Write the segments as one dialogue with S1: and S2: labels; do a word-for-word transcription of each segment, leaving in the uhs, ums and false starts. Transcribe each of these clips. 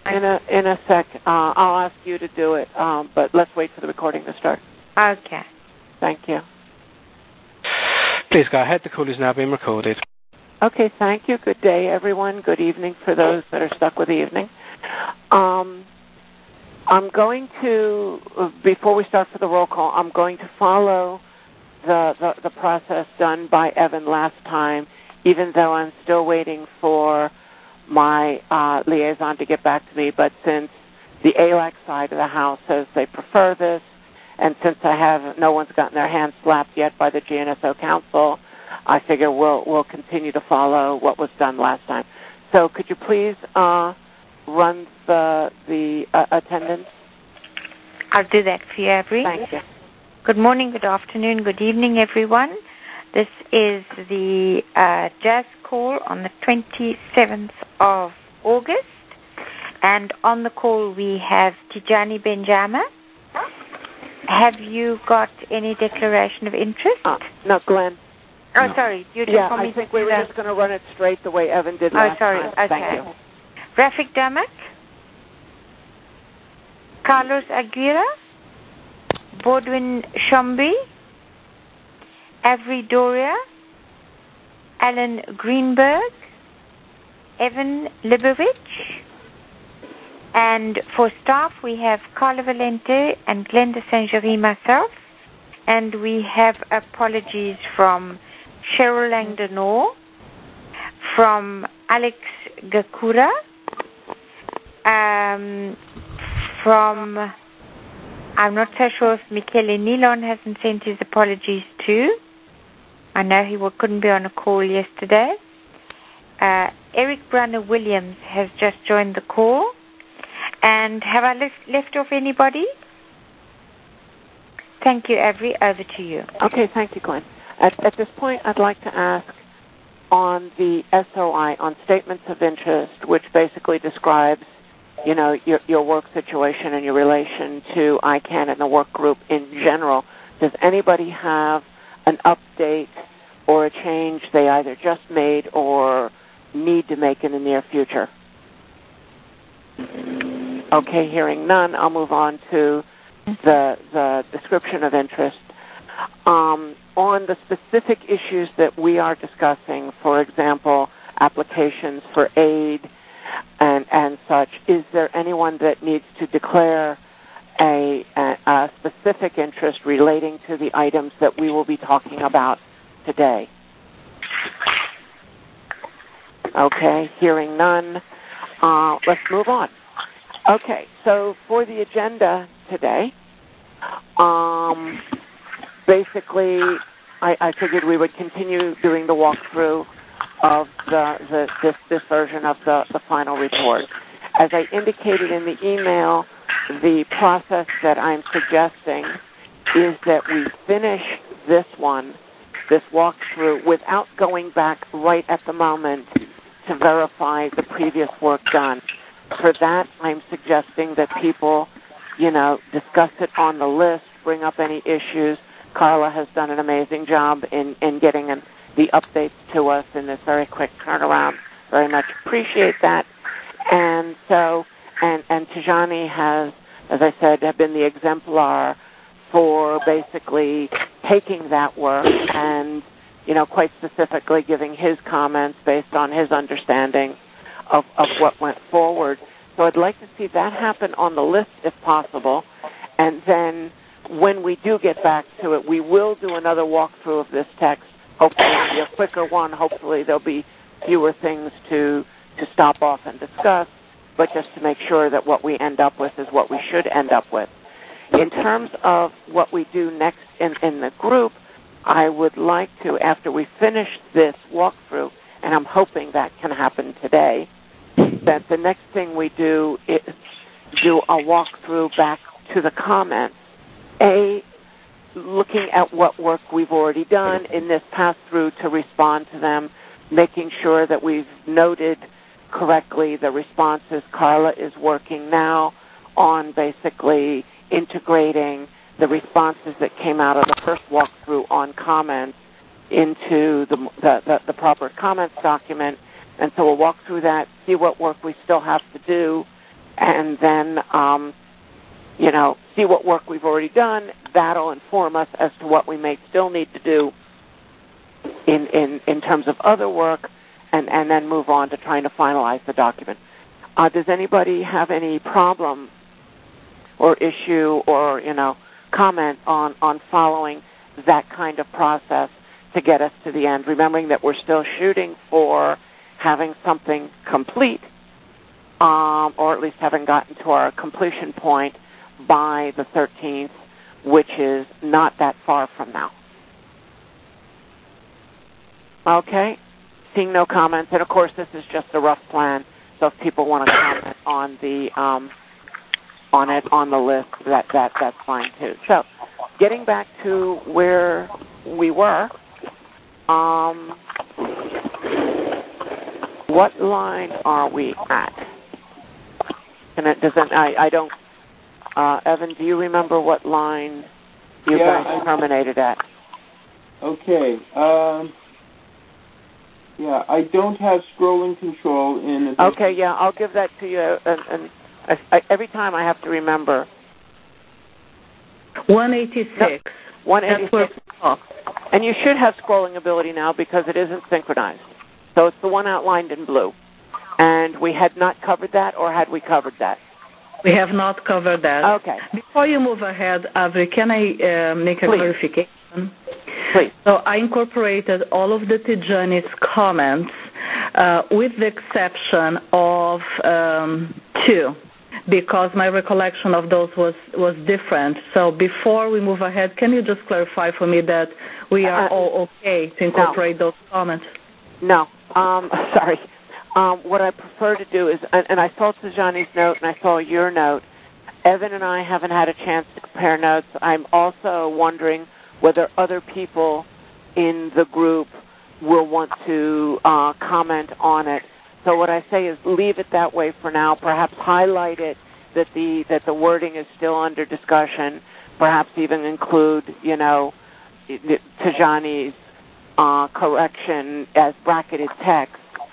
S1: in a in a sec. Uh, I'll ask you to do it, um, but let's wait for the recording to start.
S2: Okay.
S1: Thank you.
S3: Please go ahead. The call is now being recorded.
S1: Okay, thank you. Good day, everyone. Good evening for those that are stuck with the evening. Um, I'm going to, before we start for the roll call, I'm going to follow the, the, the process done by Evan last time, even though I'm still waiting for my uh, liaison to get back to me. But since the A L A C side of the House says they prefer this, and since I have no one's gotten their hands slapped yet by the G N S O Council, I figure we'll we'll continue to follow what was done last time. So could you please uh, run the the uh, attendance?
S2: I'll do that for you, Avery.
S1: Thank you.
S2: Good morning, good afternoon, good evening, everyone. This is the uh, jazz call on the twenty-seventh of August. And on the call we have Tijani Benjama. Have you got any declaration of interest?
S1: Uh, no, Glenn.
S2: Oh,
S3: no.
S2: sorry. You just
S1: yeah,
S2: want me
S1: I think
S2: to
S1: we were
S2: that?
S1: just going to run it straight the way Evan did last
S2: Oh, sorry.
S1: time.
S2: Okay.
S1: Thank you.
S2: Rafik Damak, Carlos Aguirre, Bodwin Shombi, Avery Doria, Alan Greenberg, Evan Libovich, and for staff we have Carla Valente and Glenda Saint-Jury, myself, and we have apologies from Cheryl Langdenor, from Alex Gakura, um, from, I'm not so sure if Michele Nilon hasn't sent his apologies too. I know he couldn't be on a call yesterday. Uh, Eric Brunner Williams has just joined the call. And have I left, left off anybody? Thank you, Avery. Over to you.
S1: Okay, thank you, Glenn. At, at this point, I'd like to ask on the S O I, on statements of interest, which basically describes, you know, your, your work situation and your relation to I CANN and the work group in general. Does anybody have an update or a change they either just made or need to make in the near future? Okay, hearing none, I'll move on to the the description of interest. Um, on the specific issues that we are discussing, for example, applications for aid and, and such, is there anyone that needs to declare a, a, a specific interest relating to the items that we will be talking about today? Okay, hearing none, uh, let's move on. Okay, so for the agenda today, um, basically, I, I figured we would continue doing the walkthrough of the, the this, this version of the, the final report. As I indicated in the email, the process that I'm suggesting is that we finish this one, this walkthrough, without going back right at the moment to verify the previous work done. For that, I'm suggesting that people, you know, discuss it on the list, bring up any issues. Carla has done an amazing job in, in getting an, the updates to us in this very quick turnaround. Very much appreciate that. And so, and, and Tijani has, as I said, have been the exemplar for basically taking that work and, you know, quite specifically giving his comments based on his understanding Of, of what went forward. So I'd like to see that happen on the list if possible. And then when we do get back to it, we will do another walkthrough of this text. Hopefully it'll be a quicker one. Hopefully there'll be fewer things to, to stop off and discuss, but just to make sure that what we end up with is what we should end up with. In terms of what we do next in, in the group, I would like to, after we finish this walkthrough, and I'm hoping that can happen today, that the next thing we do is do a walkthrough back to the comments. A, looking at what work we've already done in this pass-through to respond to them, making sure that we've noted correctly the responses. Carla is working now on basically integrating the responses that came out of the first walkthrough on comments into the, the, the, the proper comments document. And so we'll walk through that, see what work we still have to do, and then, um, you know, see what work we've already done. That'll inform us as to what we may still need to do in, in, in terms of other work, and, and then move on to trying to finalize the document. Uh, does anybody have any problem or issue or, you know, comment on, on following that kind of process to get us to the end, remembering that we're still shooting for having something complete, um, or at least having gotten to our completion point by the thirteenth, which is not that far from now. Okay? Seeing no comments, and of course this is just a rough plan, so if people want to comment on the um, on it on the list, that, that that's fine too. So, getting back to where we were, um, what line are we at? And it doesn't. I, I don't. Uh, Evan, do you remember what line you
S4: yeah,
S1: guys
S4: I,
S1: terminated at?
S4: Okay. Um, yeah, I don't have scrolling control in. The
S1: okay. Yeah, I'll give that to you. And, and I, I, every time I have to remember.
S5: one eighty-six.
S1: No, one eighty-six. And you should have scrolling ability now because it isn't synchronized. So it's the one outlined in blue. And we had not covered that, or had we covered that?
S5: We have not covered that.
S1: Okay.
S5: Before you move ahead, Avri, can I uh, make a
S1: Please.
S5: clarification?
S1: Please.
S5: So I incorporated all of the Tijani's comments uh, with the exception of um, two, because my recollection of those was, was different. So before we move ahead, can you just clarify for me that we are uh, all okay to incorporate
S1: no.
S5: those comments?
S1: No. Um, sorry. Um, what I prefer to do is, and, and I saw Tijani's note and I saw your note. Evan and I haven't had a chance to compare notes. I'm also wondering whether other people in the group will want to uh, comment on it. So what I say is leave it that way for now. Perhaps highlight it that the that the wording is still under discussion. Perhaps even include, you know, Tijani's uh, correction as bracketed text.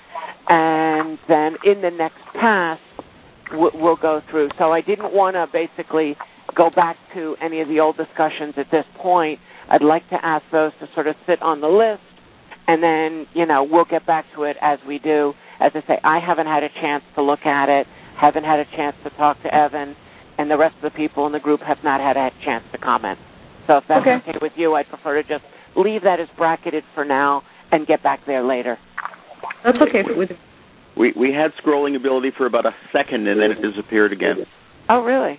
S1: And then in the next pass, we'll go through. So I didn't want to basically go back to any of the old discussions at this point. I'd like to ask those to sort of sit on the list, and then, you know, we'll get back to it as we do. As I say, I haven't had a chance to look at it, haven't had a chance to talk to Evan, and the rest of the people in the group have not had a chance to comment. So if that's okay, okay with you, I'd prefer to just leave that as bracketed for now and get back there later.
S5: That's okay with me.
S6: We we had scrolling ability for about a second, and then it disappeared again.
S1: Oh, really?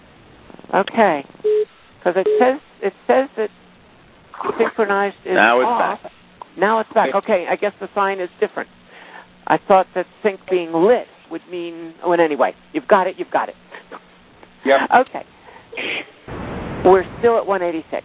S1: Okay. Because it says it says that synchronized is
S6: now it's
S1: off.
S6: back.
S1: Now it's back. Okay, I guess the sign is different. I thought that sync being lit would mean. Oh, and anyway, you've got it. You've got it.
S4: Yeah.
S1: Okay. We're still at one eighty-six.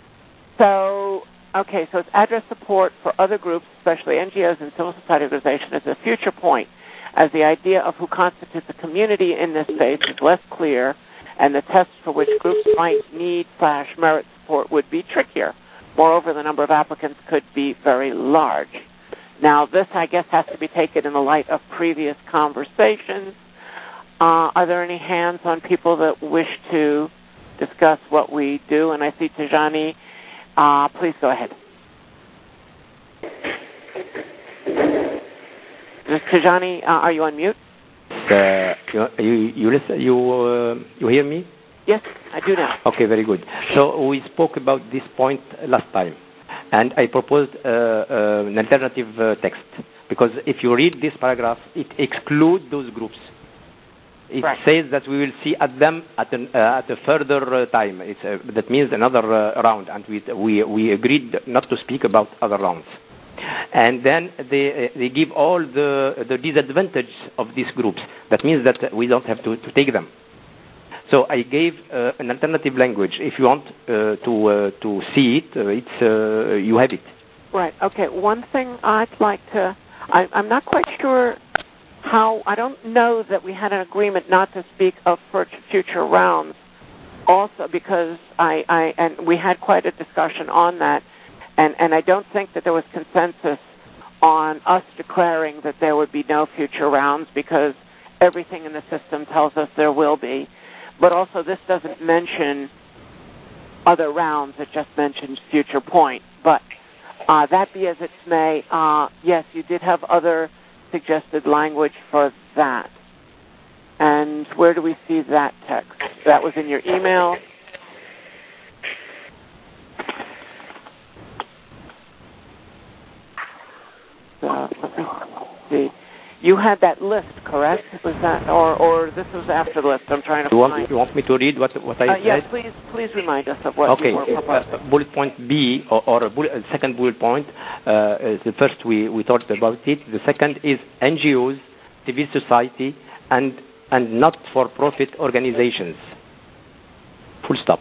S1: So. Okay, so it's address support for other groups, especially N G Os and civil society organizations, as a future point, as the idea of who constitutes a community in this space is less clear, and the tests for which groups might need slash merit support would be trickier. Moreover, the number of applicants could be very large. Now, this, I guess, has to be taken in the light of previous conversations. Uh, are there any hands on people that wish to discuss what we do? And I see Tijani. Uh, please go ahead. Tijani, uh, are you on mute?
S7: Uh, you you listen, you uh, you hear me?
S1: Yes, I do now.
S7: Okay, very good. So we spoke about this point last time, and I proposed uh, uh, an alternative uh, text, because if you read this paragraph, it excludes those groups. It
S1: right.
S7: says that we will see at them at, an, uh, at a further uh, time. It's, uh, that means another uh, round, and we, we we agreed not to speak about other rounds. And then they uh, they give all the the disadvantages of these groups. That means that we don't have to, to take them. So I gave uh, an alternative language. If you want uh, to uh, to see it, uh, it's uh, you have it.
S1: Right. Okay. One thing I'd like to. I, I'm not quite sure. How I don't know that we had an agreement not to speak of future rounds. Also, because I, I and we had quite a discussion on that, and, and I don't think that there was consensus on us declaring that there would be no future rounds, because everything in the system tells us there will be. But also this doesn't mention other rounds. It just mentions future point. But uh, that be as it may, uh, yes, you did have other suggested language for that. And where do we see that text? That was in your email. So, let me see. You had that list, correct? Was that, or, or this was after the list? I'm trying to
S7: you
S1: find.
S7: Want, you want me to read what what I
S1: uh,
S7: said?
S1: Yes, please. Please remind us of what
S7: okay.
S1: you were proposing.
S7: Uh, bullet point B, or, or a bullet, uh, second bullet point. Uh, is the first we, we talked about it. The second is N G Os, civil society, and and not-for-profit organizations. Full stop.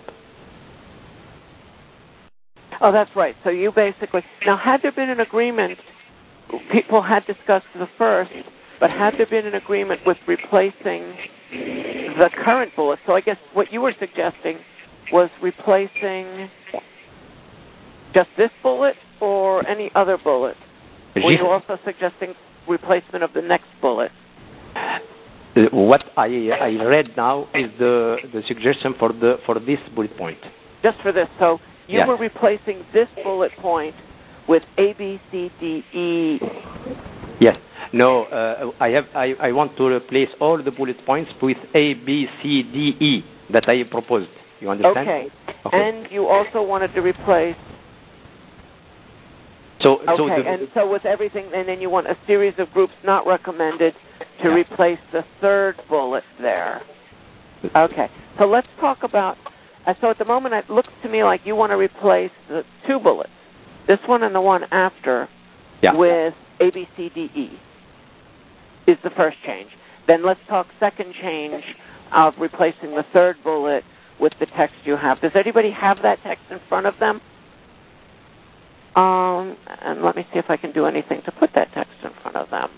S1: Oh, that's right. So you basically now had there been an agreement. People had discussed the first, but had there been an agreement with replacing the current bullet? So I guess what you were suggesting was replacing just this bullet or any other bullet? Were you also suggesting replacement of the next bullet?
S7: Uh, what I I read now is the the suggestion for the for this bullet point.
S1: Just for this. So you
S7: yes.
S1: were replacing this bullet point with A, B, C, D, E.
S7: Yes. No, uh, I have. I, I want to replace all the bullet points with A, B, C, D, E that I proposed. You understand?
S1: Okay.
S7: okay.
S1: And you also wanted to replace.
S7: So,
S1: okay.
S7: So the,
S1: and so with everything, and then you want a series of groups not recommended to yeah. replace the third bullet there. Okay. So let's talk about. Uh, so at the moment, it looks to me like you want to replace the two bullets. This one and the one after
S7: yeah.
S1: with A, B, C, D, E is the first change. Then let's talk second change of replacing the third bullet with the text you have. Does anybody have that text in front of them? Um, and let me see if I can do anything to put that text in front of them.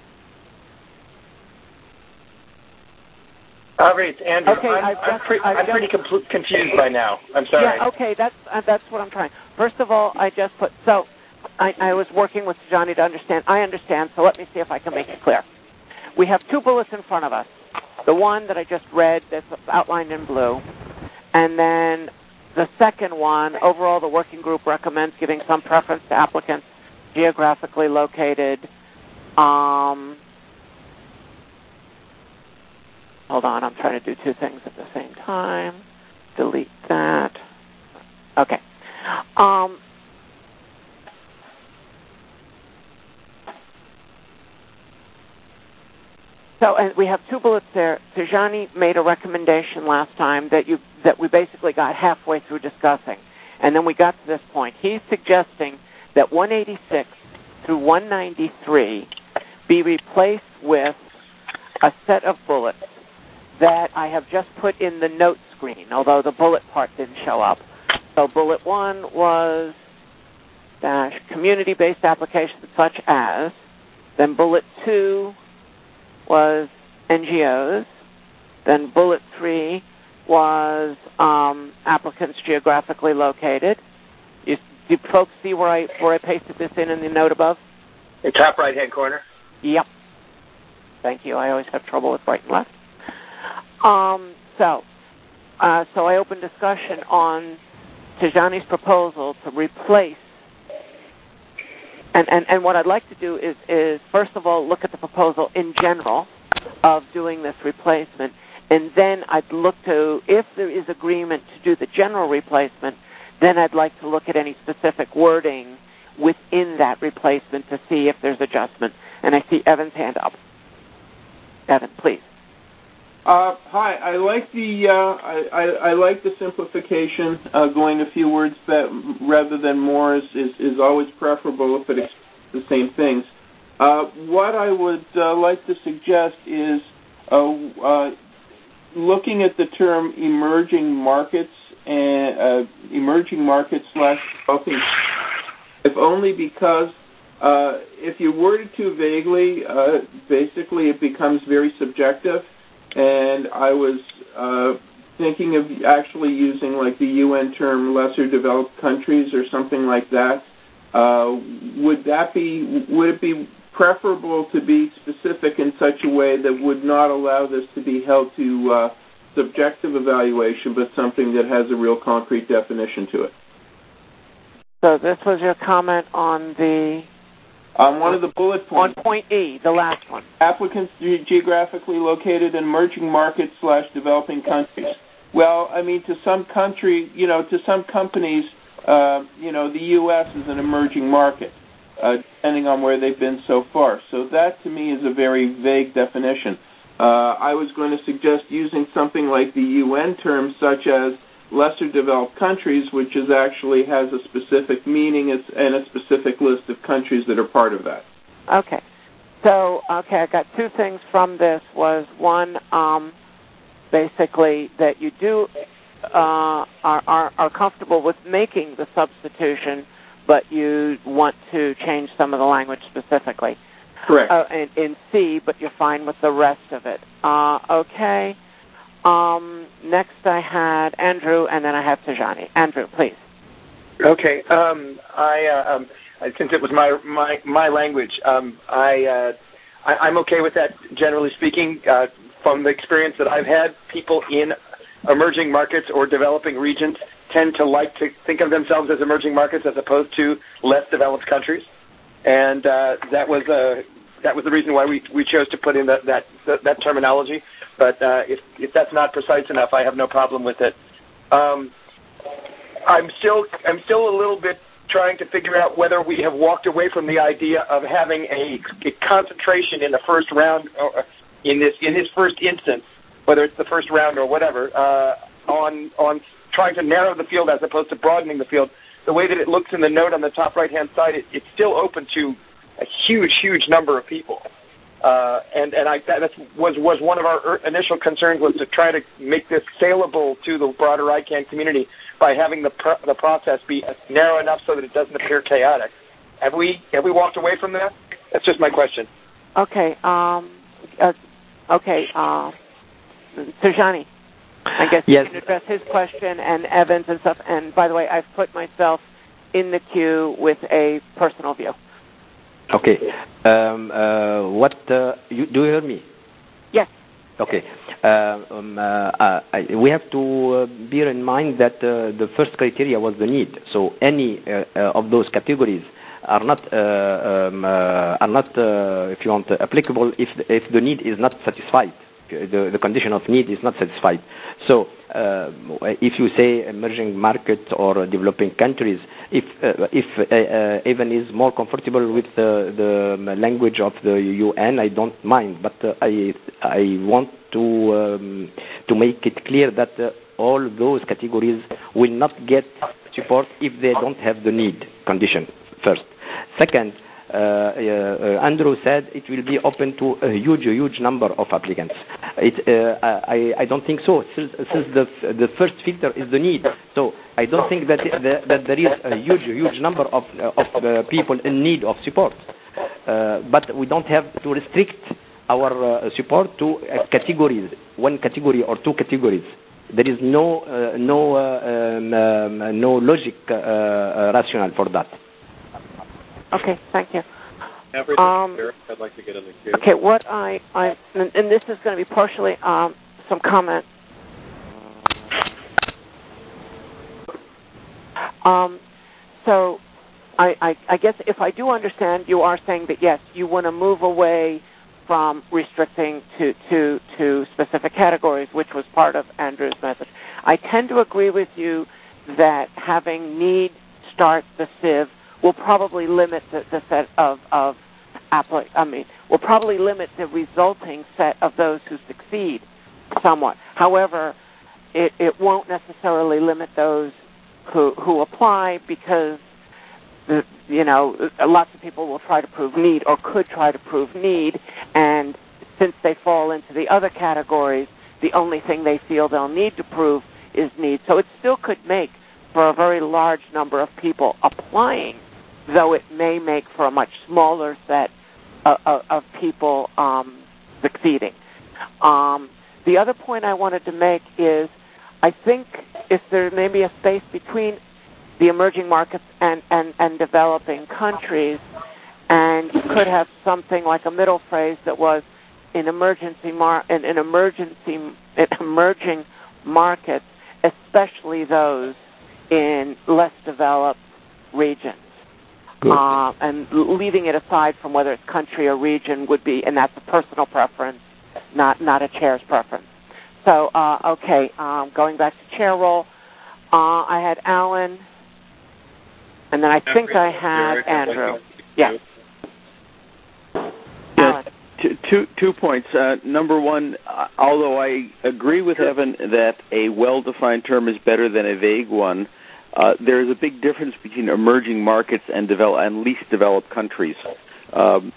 S8: Aubrey, it's Andrew.
S1: Okay,
S8: I'm,
S1: I've
S8: I'm,
S1: just,
S8: pre-
S1: I've
S8: I'm
S1: just,
S8: pretty compl- confused by now. I'm sorry.
S1: Yeah, okay, that's uh, that's what I'm trying. First of all, I just put, so I, I was working with Johnny to understand. I understand, so let me see if I can make it clear. We have two bullets in front of us. The one that I just read that's outlined in blue, and then the second one, overall the working group recommends giving some preference to applicants geographically located. Um, hold on, I'm trying to do two things at the same time. Delete that. Okay. Um, So, and we have two bullets there. Tijani made a recommendation last time that you that we basically got halfway through discussing, and then we got to this point. He's suggesting that one eighty-six through one ninety-three be replaced with a set of bullets that I have just put in the note screen, although the bullet part didn't show up. So bullet one was dash community-based applications such as, then bullet two was N G Os. Then bullet three was um, applicants geographically located. You, do folks see where I where I pasted this in in the note above?
S8: The top right-hand corner?
S1: Yep. Thank you. I always have trouble with right and left. Um, so, uh, so I opened discussion on Tijani's proposal to replace. And, and, and what I'd like to do is, is, first of all, look at the proposal in general of doing this replacement. And then I'd look to, if there is agreement to do the general replacement, then I'd like to look at any specific wording within that replacement to see if there's adjustment. And I see Evan's hand up. Evan, please.
S4: Uh, hi, I like the uh, I, I, I like the simplification. Uh, going a few words be- rather than more is, is, is always preferable if it's the same things. Uh, what I would uh, like to suggest is uh, uh, looking at the term emerging markets and uh, emerging markets slash developing, if only because uh, if you word it too vaguely, uh, basically it becomes very subjective. And I was uh, thinking of actually using like the U N term lesser developed countries or something like that. Uh, would that be, would it be preferable to be specific in such a way that would not allow this to be held to uh, subjective evaluation, but something that has a real concrete definition to it.
S1: So this was your comment on the...
S4: On one of the bullet points.
S1: On point E, the last one.
S4: Applicants ge- geographically located in emerging markets slash developing countries. Well, I mean, to some country, you know, to some companies, uh, you know, the U S is an emerging market, uh, depending on where they've been so far. So that, to me, is a very vague definition. Uh, I was going to suggest using something like the U N term, such as lesser developed countries, which is actually has a specific meaning and a specific list of countries that are part of that.
S1: Okay. So, okay, I got two things from this. Was one, um, basically, that you do uh, are, are, are comfortable with making the substitution, but you want to change some of the language specifically.
S4: Correct.
S1: Uh, in, in C, but you're fine with the rest of it. Uh, okay. Um, next I had Andrew, and then I have Tajani. Andrew, please.
S8: Okay. Um, I, uh, um, since it was my my, my language, um, I, uh, I I'm okay with that. Generally speaking, uh, from the experience that I've had, people in emerging markets or developing regions tend to like to think of themselves as emerging markets as opposed to less developed countries, and uh, that was uh, that was the reason why we, we chose to put in that that, that, that terminology. But uh, if, if that's not precise enough, I have no problem with it. Um, I'm still I'm still a little bit trying to figure out whether we have walked away from the idea of having a, a concentration in the first round, or in this in this first instance, whether it's the first round or whatever, uh, on on trying to narrow the field as opposed to broadening the field. The way that it looks in the note on the top right-hand side, it, it's still open to a huge, huge number of people. Uh, and and I, that was was one of our initial concerns, was to try to make this saleable to the broader I CANN community by having the pro- the process be narrow enough so that it doesn't appear chaotic. Have we have we walked away from that? That's just my question.
S1: Okay. Um. Uh, okay. Uh, Tajani, I guess
S7: yes.
S1: you can address his question and Evans and stuff. And by the way, I've put myself in the queue with a personal view.
S7: Okay. Um, uh, what uh, you, do you hear me?
S1: Yes.
S7: Okay. Uh, um, uh, uh, I, we have to uh, bear in mind that uh, the first criteria was the need. So any uh, uh, of those categories are not uh, um, uh, are not, uh, if you want, uh, applicable if if the need is not satisfied. The, the condition of need is not satisfied. So uh, if you say emerging markets or developing countries, if uh, if uh, uh, Evan is more comfortable with uh, the language of the U N, I don't mind. But uh, I I want to um, to make it clear that uh, all those categories will not get support if they don't have the need condition first. Second, Uh, uh, Andrew said it will be open to a huge, huge number of applicants. It, uh, I, I don't think so, since, since the the first filter is the need. So I don't think that that, that there is a huge, huge number of of uh, people in need of support. Uh, but we don't have to restrict our uh, support to uh, categories, one category or two categories. There is no uh, no uh, um, um, no logic uh, uh, rationale for that.
S1: Okay, thank you.
S9: Um, I'd like to get in the queue.
S1: Okay, what I, I and, and this is going to be partially um, some comment. Um, so, I, I, I guess if I do understand, you are saying that yes, you want to move away from restricting to, to, to specific categories, which was part of Andrew's message. I tend to agree with you that having need start the sieve will probably limit the, the set of, of appli- I mean, will probably limit the resulting set of those who succeed somewhat. However, it, it won't necessarily limit those who who apply because, you know, lots of people will try to prove need or could try to prove need, and since they fall into the other categories, the only thing they feel they'll need to prove is need. So it still could make for a very large number of people applying, though it may make for a much smaller set of, of, of people um, succeeding. Um, the other point I wanted to make is I think if there may be a space between the emerging markets and, and, and developing countries, and and you could have something like a middle phrase that was in emergency mar- in, in emergency in emerging markets, especially those in less developed regions. Uh, and leaving it aside from whether it's country or region would be, and that's a personal preference, not not a chair's preference. So, uh, okay, um, going back to chair role, uh, I had Alan, and then I think I had Andrew. Yeah.
S6: Yeah. Two, two, two points. Uh, number one, uh, although I agree with Evan that a well-defined term is better than a vague one, uh, there is a big difference between emerging markets and, develop, and least developed countries. Um,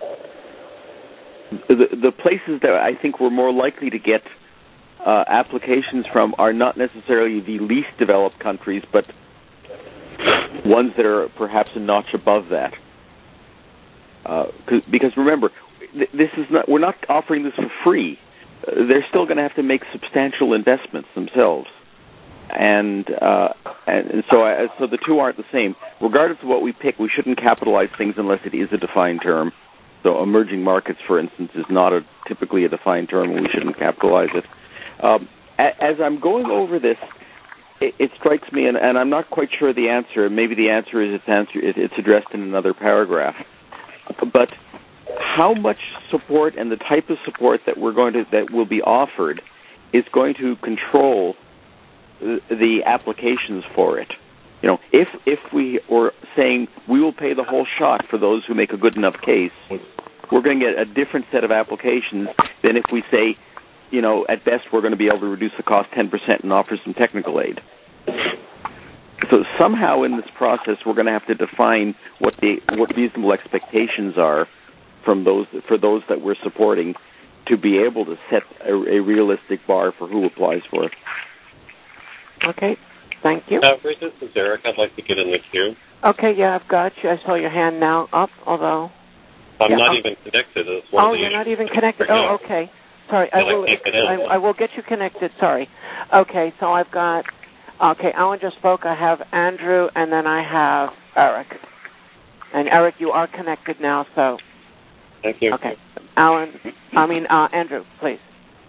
S6: the, the places that I think we're more likely to get uh, applications from are not necessarily the least developed countries, but ones that are perhaps a notch above that. Uh, because remember, this is not, we're not offering this for free. Uh, they're still going to have to make substantial investments themselves. And, uh, and, and so I, so the two aren't the same. Regardless of what we pick, we shouldn't capitalize things unless it is a defined term. So emerging markets, for instance, is not a, typically a defined term, and we shouldn't capitalize it. Um, as I'm going over this, it, it strikes me, and, and I'm not quite sure the answer. Maybe the answer is it's, answer, it's addressed in another paragraph. But how much support and the type of support that we're going to that will be offered is going to control the, the applications for it. You know, if if we were saying we will pay the whole shot for those who make a good enough case, we're going to get a different set of applications than if we say, you know, at best we're going to be able to reduce the cost ten percent and offer some technical aid. So somehow in this process we're going to have to define what the what reasonable expectations are from those for those that we're supporting to be able to set a, a realistic bar for who applies for it.
S1: Okay, thank you.
S9: Uh, this is Eric. I'd like to get in the queue.
S1: Okay, yeah, I've got you. I saw your hand now up, although...
S9: I'm
S1: yeah,
S9: not
S1: I'll,
S9: even connected. It's one
S1: oh,
S9: of
S1: you're
S9: the
S1: not even connected? Oh, okay. Sorry, I will, I, I will get you connected. Sorry. Okay, so I've got... Okay, Alan just spoke. I have Andrew, and then I have Eric. And Eric, you are connected now, so...
S9: Thank you.
S1: Okay. Alan, I mean, uh, Andrew, please.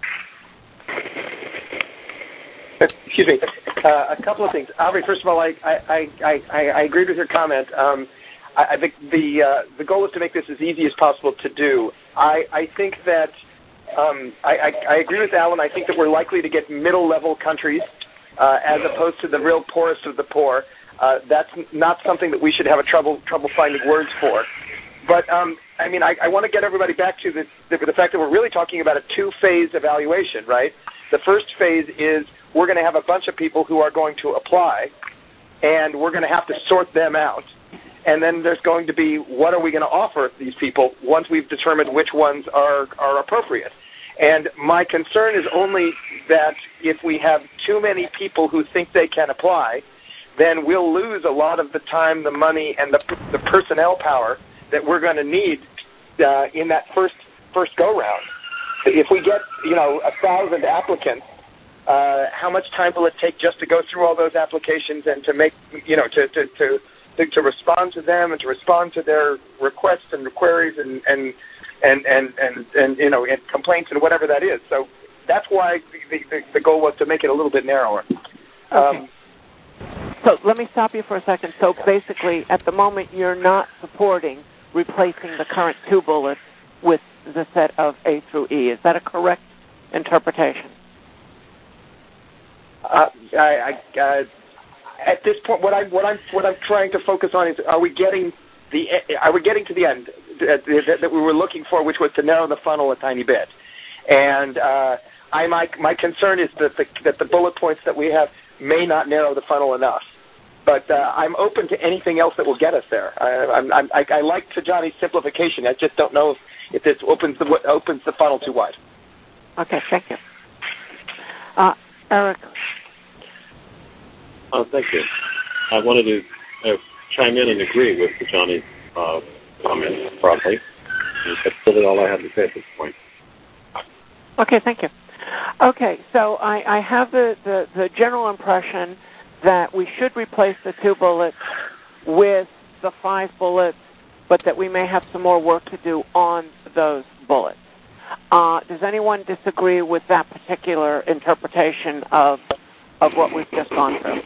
S8: Excuse me. Uh, a couple of things. Aubrey, first of all, I I, I, I, I agreed with your comment. Um, I, I think the uh, the goal is to make this as easy as possible to do. I, I think that um, I, I, I agree with Alan. I think that we're likely to get middle-level countries uh, as opposed to the real poorest of the poor. Uh, that's not something that we should have a trouble trouble finding words for. But um, I mean, I, I want to get everybody back to the, the the fact that we're really talking about a two-phase evaluation, right? The first phase is we're going to have a bunch of people who are going to apply, and we're going to have to sort them out. And then there's going to be, what are we going to offer these people once we've determined which ones are, are appropriate? And my concern is only that if we have too many people who think they can apply, then we'll lose a lot of the time, the money, and the, the personnel power that we're going to need uh, in that first first go-round. If we get, you know, a thousand applicants, Uh, how much time will it take just to go through all those applications and to make, you know, to to to, to respond to them and to respond to their requests and queries and and and and, and, and you know, and complaints and whatever that is. So that's why the, the, the goal was to make it a little bit narrower.
S1: Okay.
S8: Um,
S1: so let me stop you for a second. So basically, at the moment, you're not supporting replacing the current two bullets with the set of A through E. Is that a correct interpretation?
S8: Uh, I, I, uh, at this point, what I'm what I'm what I'm trying to focus on is: are we getting the are we getting to the end that, that, that we were looking for, which was to narrow the funnel a tiny bit? And uh, I my my concern is that the that the bullet points that we have may not narrow the funnel enough. But uh, I'm open to anything else that will get us there. I, I'm, I'm, I, I like Johnny's simplification. I just don't know if, if this opens the opens the funnel too wide.
S1: Okay, thank you, uh, Eric.
S9: Oh, thank you. I wanted to uh, chime in and agree with Johnny's uh, comments broadly. That's really all I have to say at this point.
S1: Okay, thank you. Okay, so I, I have the, the, the general impression that we should replace the two bullets with the five bullets but that we may have some more work to do on those bullets. Uh, does anyone disagree with that particular interpretation of of what we've just gone through?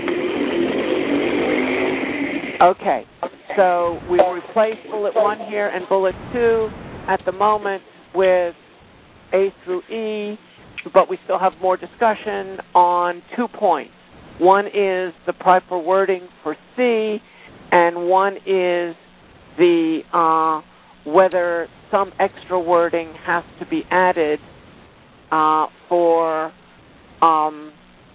S1: Okay, so we replaced bullet one here and bullet two at the moment with A through E, but we still have more discussion on two points. One is the proper wording for C, and one is the uh, whether some extra wording has to be added uh, for um,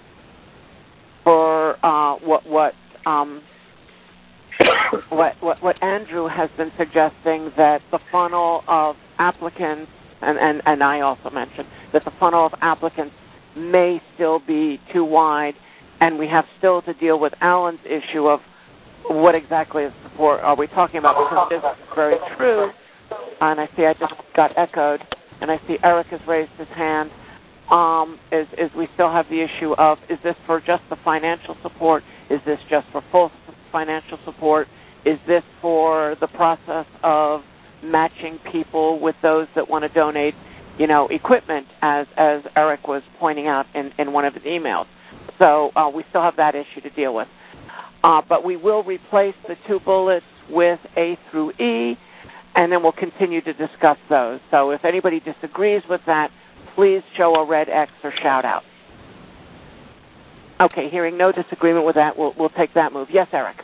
S1: for uh, what what, um, what what what Andrew has been suggesting, that the funnel of applicants, and, and, and I also mentioned that the funnel of applicants may still be too wide, and we have still to deal with Alan's issue of what exactly is support are we talking about, because this is very true. And I see I just got echoed, and I see Eric has raised his hand. Um, is, is we still have the issue of, is this for just the financial support? Is this just for full financial support? Is this for the process of matching people with those that want to donate, you know, equipment, as, as Eric was pointing out in, in one of his emails? So uh, we still have that issue to deal with. Uh, but we will replace the two bullets with A through E, and then we'll continue to discuss those. So if anybody disagrees with that, please show a red X or shout out. Okay, hearing no disagreement with that, we'll, we'll take that move. Yes, Eric?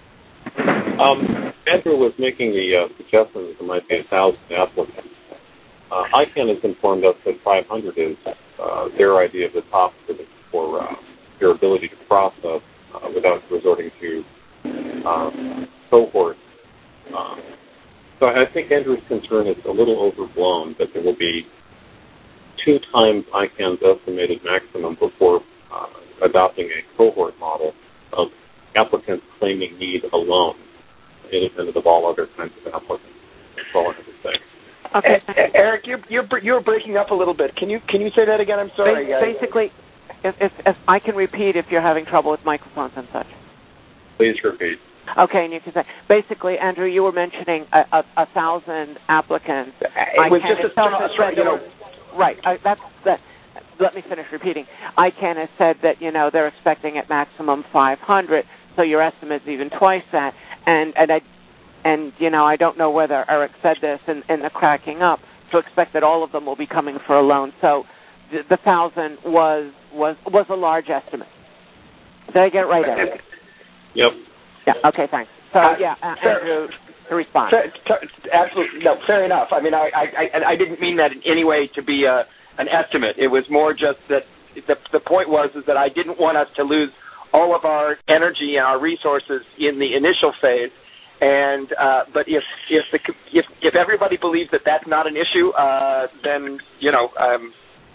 S9: Um, Andrew was making the uh, suggestion that there might be a thousand applicants. Uh, ICANN has informed us that five hundred is uh, their idea of the top for, the, for uh, your ability to process uh, without resorting to um, cohorts. Um, So I think Andrew's concern is a little overblown, that there will be two times ICANN's estimated maximum before uh, adopting a cohort model of applicants claiming need alone, independent of all other kinds of applicants. That's all I have to say.
S8: Okay, uh, Eric, you're you're you're breaking up a little bit. Can you can you say that again? I'm sorry.
S1: Basically, if, if, if I can repeat if you're having trouble with microphones and such.
S9: Please repeat.
S1: Okay, and you can say, basically, Andrew, you were mentioning a, a, a thousand applicants.
S8: It was just a straight, you know.
S1: Right, I, that's that. Let me finish repeating. ICANN has said that, you know, they're expecting at maximum five hundred, so your estimate's even twice that. And and I, and you know, I don't know whether Eric said this in, in the cracking up, to expect that all of them will be coming for a loan. So the, the thousand was was was a large estimate. Did I get it right, Eric?
S9: Yep.
S1: Yeah. Okay. Thanks. So uh, yeah, uh, Andrew, to respond.
S8: Fair, t- absolutely. No. Fair enough. I mean, I, I, I didn't mean that in any way to be a, an estimate. It was more just that the the point was is that I didn't want us to lose all of our energy and our resources in the initial phase. And uh, but if if the if if everybody believes that that's not an issue, uh, then you know, um,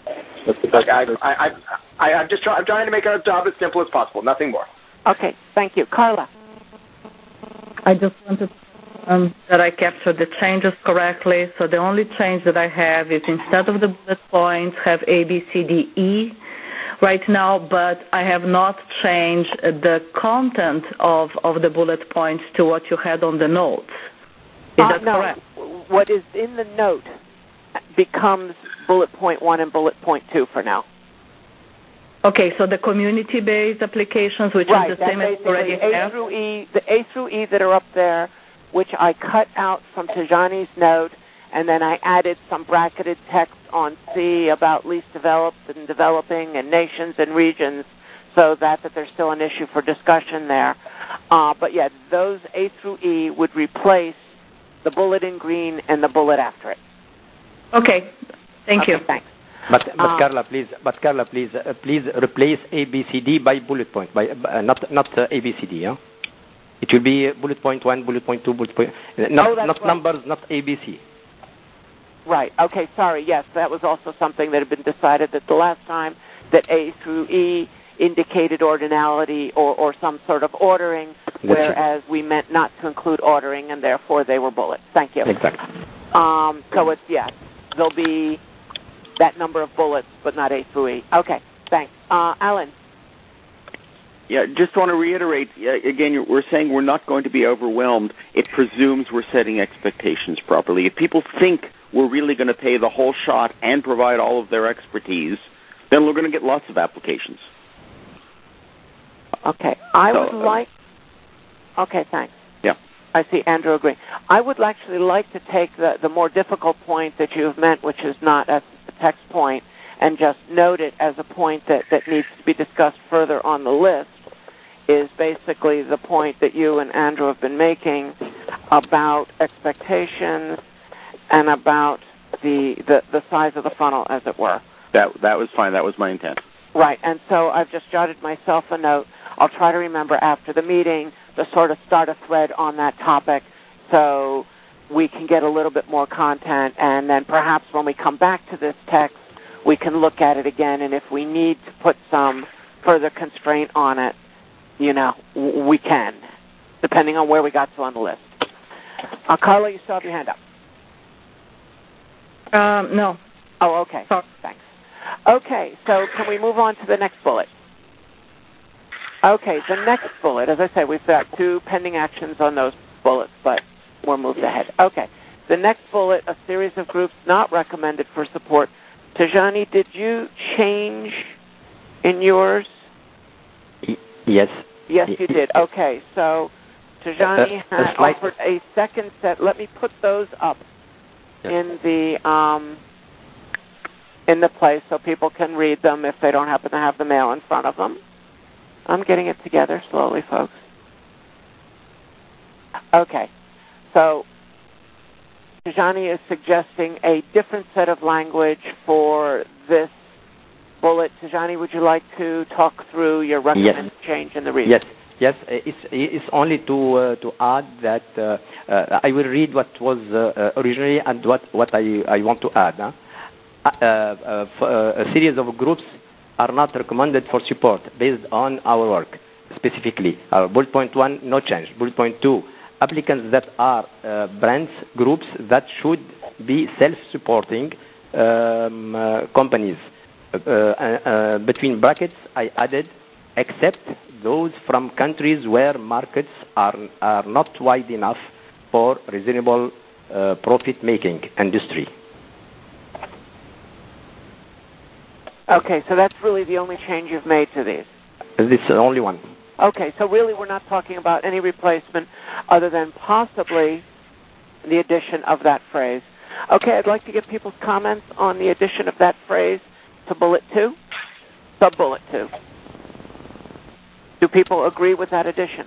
S8: I, I, I, I, I'm just trying. I'm trying to make our job as simple as possible. Nothing more.
S1: Okay. Thank you, Carla.
S5: I just wanted um, that I captured the changes correctly. So the only change that I have is instead of the bullet points, have A, B, C, D, E right now, but I have not changed the content of, of the bullet points to what you had on the notes. Is
S1: uh,
S5: that
S1: no.
S5: correct?
S1: What is in the note becomes bullet point one and bullet point two for now.
S5: Okay, so the community-based applications, which
S1: right,
S5: is the same as already
S1: A
S5: have?
S1: through E, the A through E that are up there, which I cut out from Tijani's note, and then I added some bracketed text on C about least developed and developing and nations and regions, so that, that there's still an issue for discussion there. Uh, but yeah, those A through E would replace the bullet in green and the bullet after it.
S5: Okay, thank
S1: okay,
S5: you.
S1: Thanks.
S7: But, but
S1: uh,
S7: Carla, please, but Carla, please, uh, please replace A, B, C, D by bullet point, by uh, not not uh, A, B, C, D. Yeah, it will be bullet point one, bullet point two, bullet point. Uh, not
S1: oh,
S7: not
S1: right.
S7: numbers, not A, B, C.
S1: Right. Okay. Sorry. Yes, that was also something that had been decided that the last time that A through E indicated ordinality or, or some sort of ordering,
S7: That's
S1: whereas it. we meant not to include ordering, and therefore they were bullets. Thank you.
S7: Exactly.
S1: Um, so it's yes, there'll be that number of bullets, but not A through E. Okay. Thanks, uh, Alan.
S6: Yeah, just want to reiterate, uh, again, we're saying we're not going to be overwhelmed. It presumes we're setting expectations properly. If people think we're really going to pay the whole shot and provide all of their expertise, then we're going to get lots of applications.
S1: Okay. I
S6: so,
S1: would like... Okay, thanks.
S6: Yeah.
S1: I see Andrew agreeing. I would actually like to take the, the more difficult point that you've meant, which is not a text point, and just note it as a point that, that needs to be discussed further on the list, is basically the point that you and Andrew have been making about expectations and about the, the, the size of the funnel, as it were.
S6: That that was fine. That was my intent.
S1: Right, and so I've just jotted myself a note. I'll try to remember after the meeting to sort of start a thread on that topic so we can get a little bit more content, and then perhaps when we come back to this text, we can look at it again, and if we need to put some further constraint on it, you know, we can, depending on where we got to on the list. Uh, Carla, you still have your hand up.
S5: Um, no.
S1: Oh, okay.
S5: Sorry.
S1: Thanks. Okay, so can we move on to the next bullet? Okay, the next bullet, as I said, we've got two pending actions on those bullets, but we're moved ahead. Okay, the next bullet, a series of groups not recommended for support. Tajani, did you change in yours?
S7: Yes.
S1: Yes, you did. Okay, so Tajani uh, had offered a second set. Let me put those up yes. in the um, in the place so people can read them if they don't happen to have the mail in front of them. I'm getting it together slowly, folks. Okay, so Tajani is suggesting a different set of language for this bullet. Tajani, would you like to talk through your recommended yes. change in the reading?
S7: Yes, yes. It's it's only to uh, to add that uh, uh, I will read what was uh, originally and what what I I want to add. Huh? Uh, uh, f- uh, a series of groups are not recommended for support based on our work specifically. Uh, bullet point one, no change. Bullet point two, applicants that are uh, brands, groups that should be self-supporting um, uh, companies. Uh, uh, between brackets, I added, except those from countries where markets are, are not wide enough for reasonable uh, profit-making industry.
S1: Okay, so that's really the only change you've made to these?
S7: This is the only one.
S1: Okay, so really we're not talking about any replacement other than possibly the addition of that phrase. Okay, I'd like to get people's comments on the addition of that phrase to bullet two, sub-bullet two. Do people agree with that addition?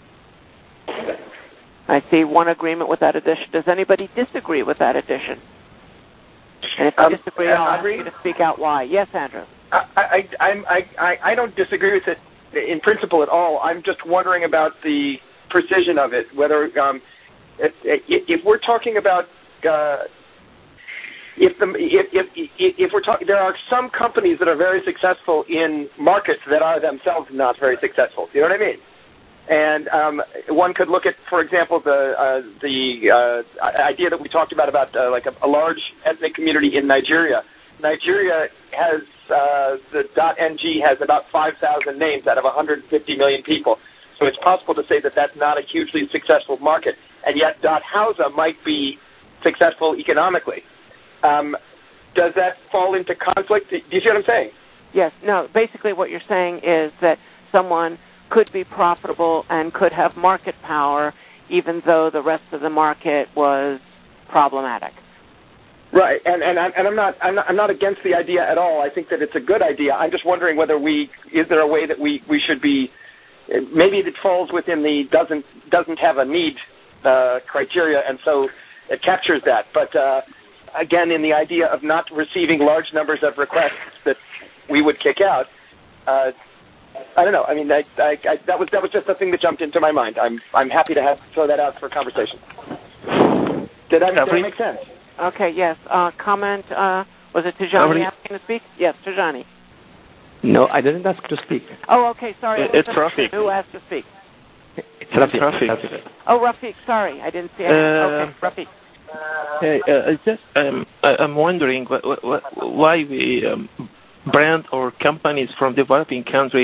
S1: I see one agreement with that addition. Does anybody disagree with that addition? And if you
S8: um,
S1: disagree, I'll ask you to speak out why. Yes, Andrew.
S8: I, I, I, I, I don't disagree with it in principle at all. I'm just wondering about the precision of it. Whether um, if, if we're talking about uh, if the if, if if we're talking, there are some companies that are very successful in markets that are themselves not very successful. You know what I mean? And um, one could look at, for example, the uh, the uh, idea that we talked about about uh, like a, a large ethnic community in Nigeria. Nigeria has uh, the .ng has about five thousand names out of one hundred fifty million people. So it's possible to say that that's not a hugely successful market, and yet .hausa might be successful economically. Um, does that fall into conflict? Do you see what I'm saying?
S1: Yes. No. Basically, what you're saying is that someone could be profitable and could have market power, even though the rest of the market was problematic.
S8: Right, and and I'm, and I'm not I'm not I'm not against the idea at all. I think that it's a good idea. I'm just wondering whether we is there a way that we, we should be maybe it falls within the doesn't doesn't have a need uh, criteria, and so it captures that. But uh, again, in the idea of not receiving large numbers of requests that we would kick out. Uh, I don't know. I mean, I, I, I, that was that was just a thing that jumped into my mind. I'm I'm happy to have throw that out for conversation. Did that, did that make sense?
S1: Okay. Yes. Uh, comment. Uh, was it Tajani asking to speak? Yes, Tajani.
S7: No, I didn't ask to speak.
S1: Oh, okay. Sorry.
S10: It, it's Rafiq.
S1: Who asked to speak?
S7: It's Rafiq.
S10: Rafiq.
S7: Rafiq.
S1: Oh, Rafiq. Sorry, I didn't see it.
S10: Uh,
S1: okay, Rafiq.
S10: Hey, uh, just um, I, I'm wondering wh- wh- why we um, brand or companies from developing country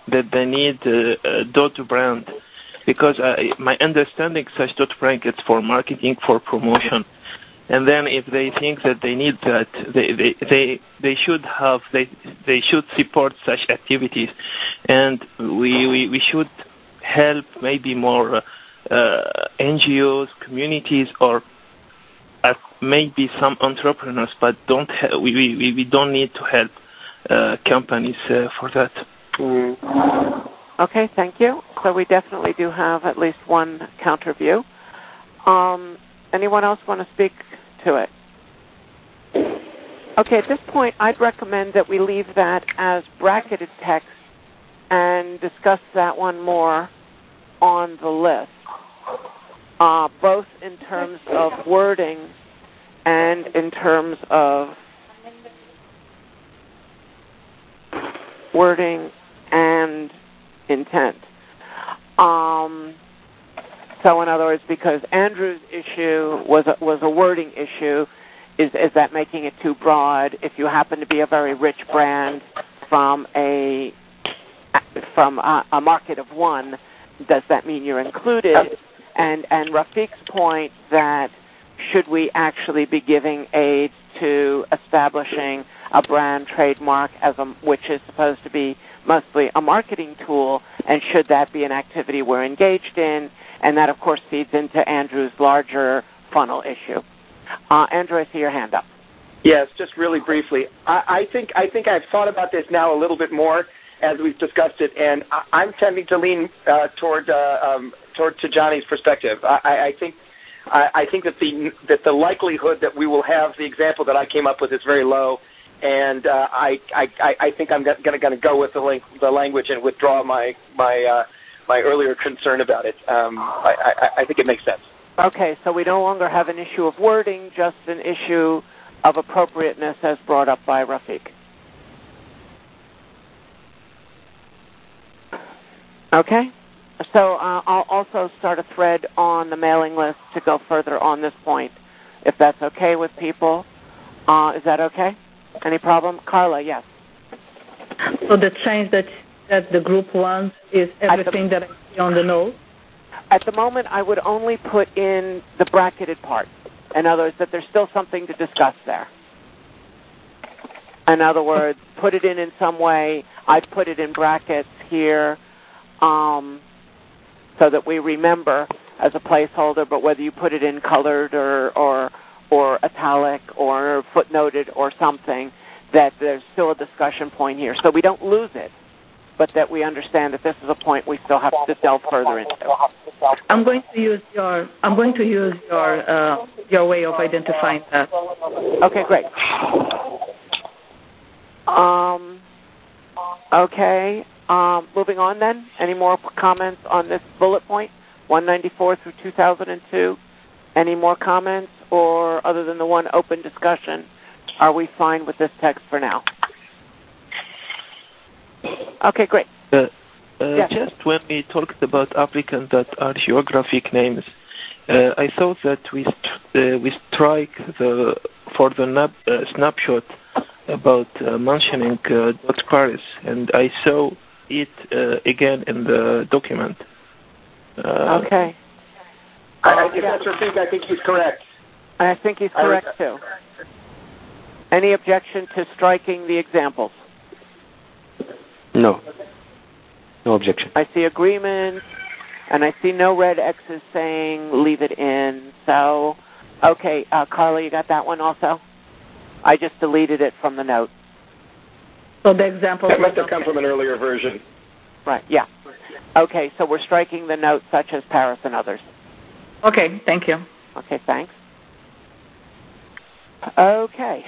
S10: that they need uh, a Dodd-Frank, because uh, my understanding such Dodd-Frank is for marketing, for promotion. And then if they think that they need that, they they they, they should have they they should support such activities, and we we, we should help maybe more uh, N G Os, communities, or uh, maybe some entrepreneurs, but don't ha- we, we we don't need to help uh, companies uh, for that.
S1: Mm. Okay, thank you. So we definitely do have at least one counter view. Um, anyone else want to speak to it? Okay, at this point, I'd recommend that we leave that as bracketed text and discuss that one more on the list, uh, both in terms of wording and in terms of wording and intent. Um, so, in other words, because Andrew's issue was a, was a wording issue, is is that making it too broad? If you happen to be a very rich brand from a from a, a market of one, does that mean you're included? And and Rafiq's point that should we actually be giving aid to establishing a brand trademark as a, which is supposed to be mostly a marketing tool, and should that be an activity we're engaged in? And that, of course, feeds into Andrew's larger funnel issue. Uh, Andrew, I see your hand up.
S8: Yes, just really briefly. I, I think I think I've thought about this now a little bit more as we've discussed it, and I, I'm tending to lean uh, toward uh, um, toward to Johnny's perspective. I, I think I, I think that the that the likelihood that we will have the example that I came up with is very low, and uh, I, I I think I'm going to go with the, link, the language and withdraw my my uh, my earlier concern about it. Um, I, I, I think it makes sense.
S1: Okay, so we no longer have an issue of wording, just an issue of appropriateness as brought up by Rafiq. Okay, so uh, I'll also start a thread on the mailing list to go further on this point, if that's okay with people. Uh, is that okay? Any problem? Carla, yes.
S5: So the change that that the group wants is everything the, that I see on the note?
S1: At the moment, I would only put in the bracketed part. In other words, that there's still something to discuss there. In other words, put it in in some way. I'd put it in brackets here um, so that we remember as a placeholder, but whether you put it in colored or, or, or italic or footnoted or something, that there's still a discussion point here. So we don't lose it, but that we understand that this is a point we still have to delve further into.
S5: I'm going to use your I'm going to use your uh, your way of identifying that.
S1: Okay, great. Um, okay. Um, moving on then. Any more comments on this bullet point, one ninety-four through two thousand two? Any more comments, or other than the one open discussion, are we fine with this text for now? Okay, great.
S10: Uh, uh,
S1: yes.
S10: Just when we talked about applicants that are geographic names, uh, I thought that we st- uh, we strike the for the nab- uh, snapshot about uh, mentioning uh, dot Paris, and I saw it uh, again in the document. Uh,
S1: okay.
S8: I, I, if that's your thing, I think he's correct.
S1: I think he's correct too. Any objection to striking the examples?
S7: No. No objection.
S1: I see agreement, and I see no red X's saying leave it in. So, okay, uh, Carla, you got that one also? I just deleted it from the note.
S5: So the example...
S8: That must have come from an earlier version.
S1: Right, yeah. Okay, so we're striking the note such as Paris and others.
S5: Okay, thank you.
S1: Okay, thanks. Okay.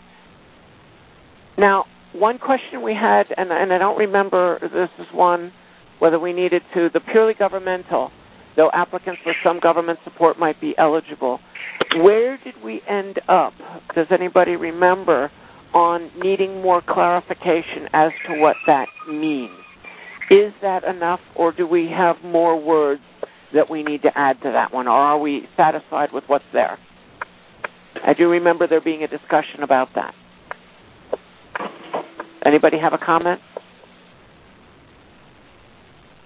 S1: Now, one question we had, and, and I don't remember, this is one, whether we needed to, the purely governmental, though applicants with some government support might be eligible. Where did we end up? Does anybody remember on needing more clarification as to what that means? Is that enough, or do we have more words that we need to add to that one, or are we satisfied with what's there? I do remember there being a discussion about that. Anybody have a comment?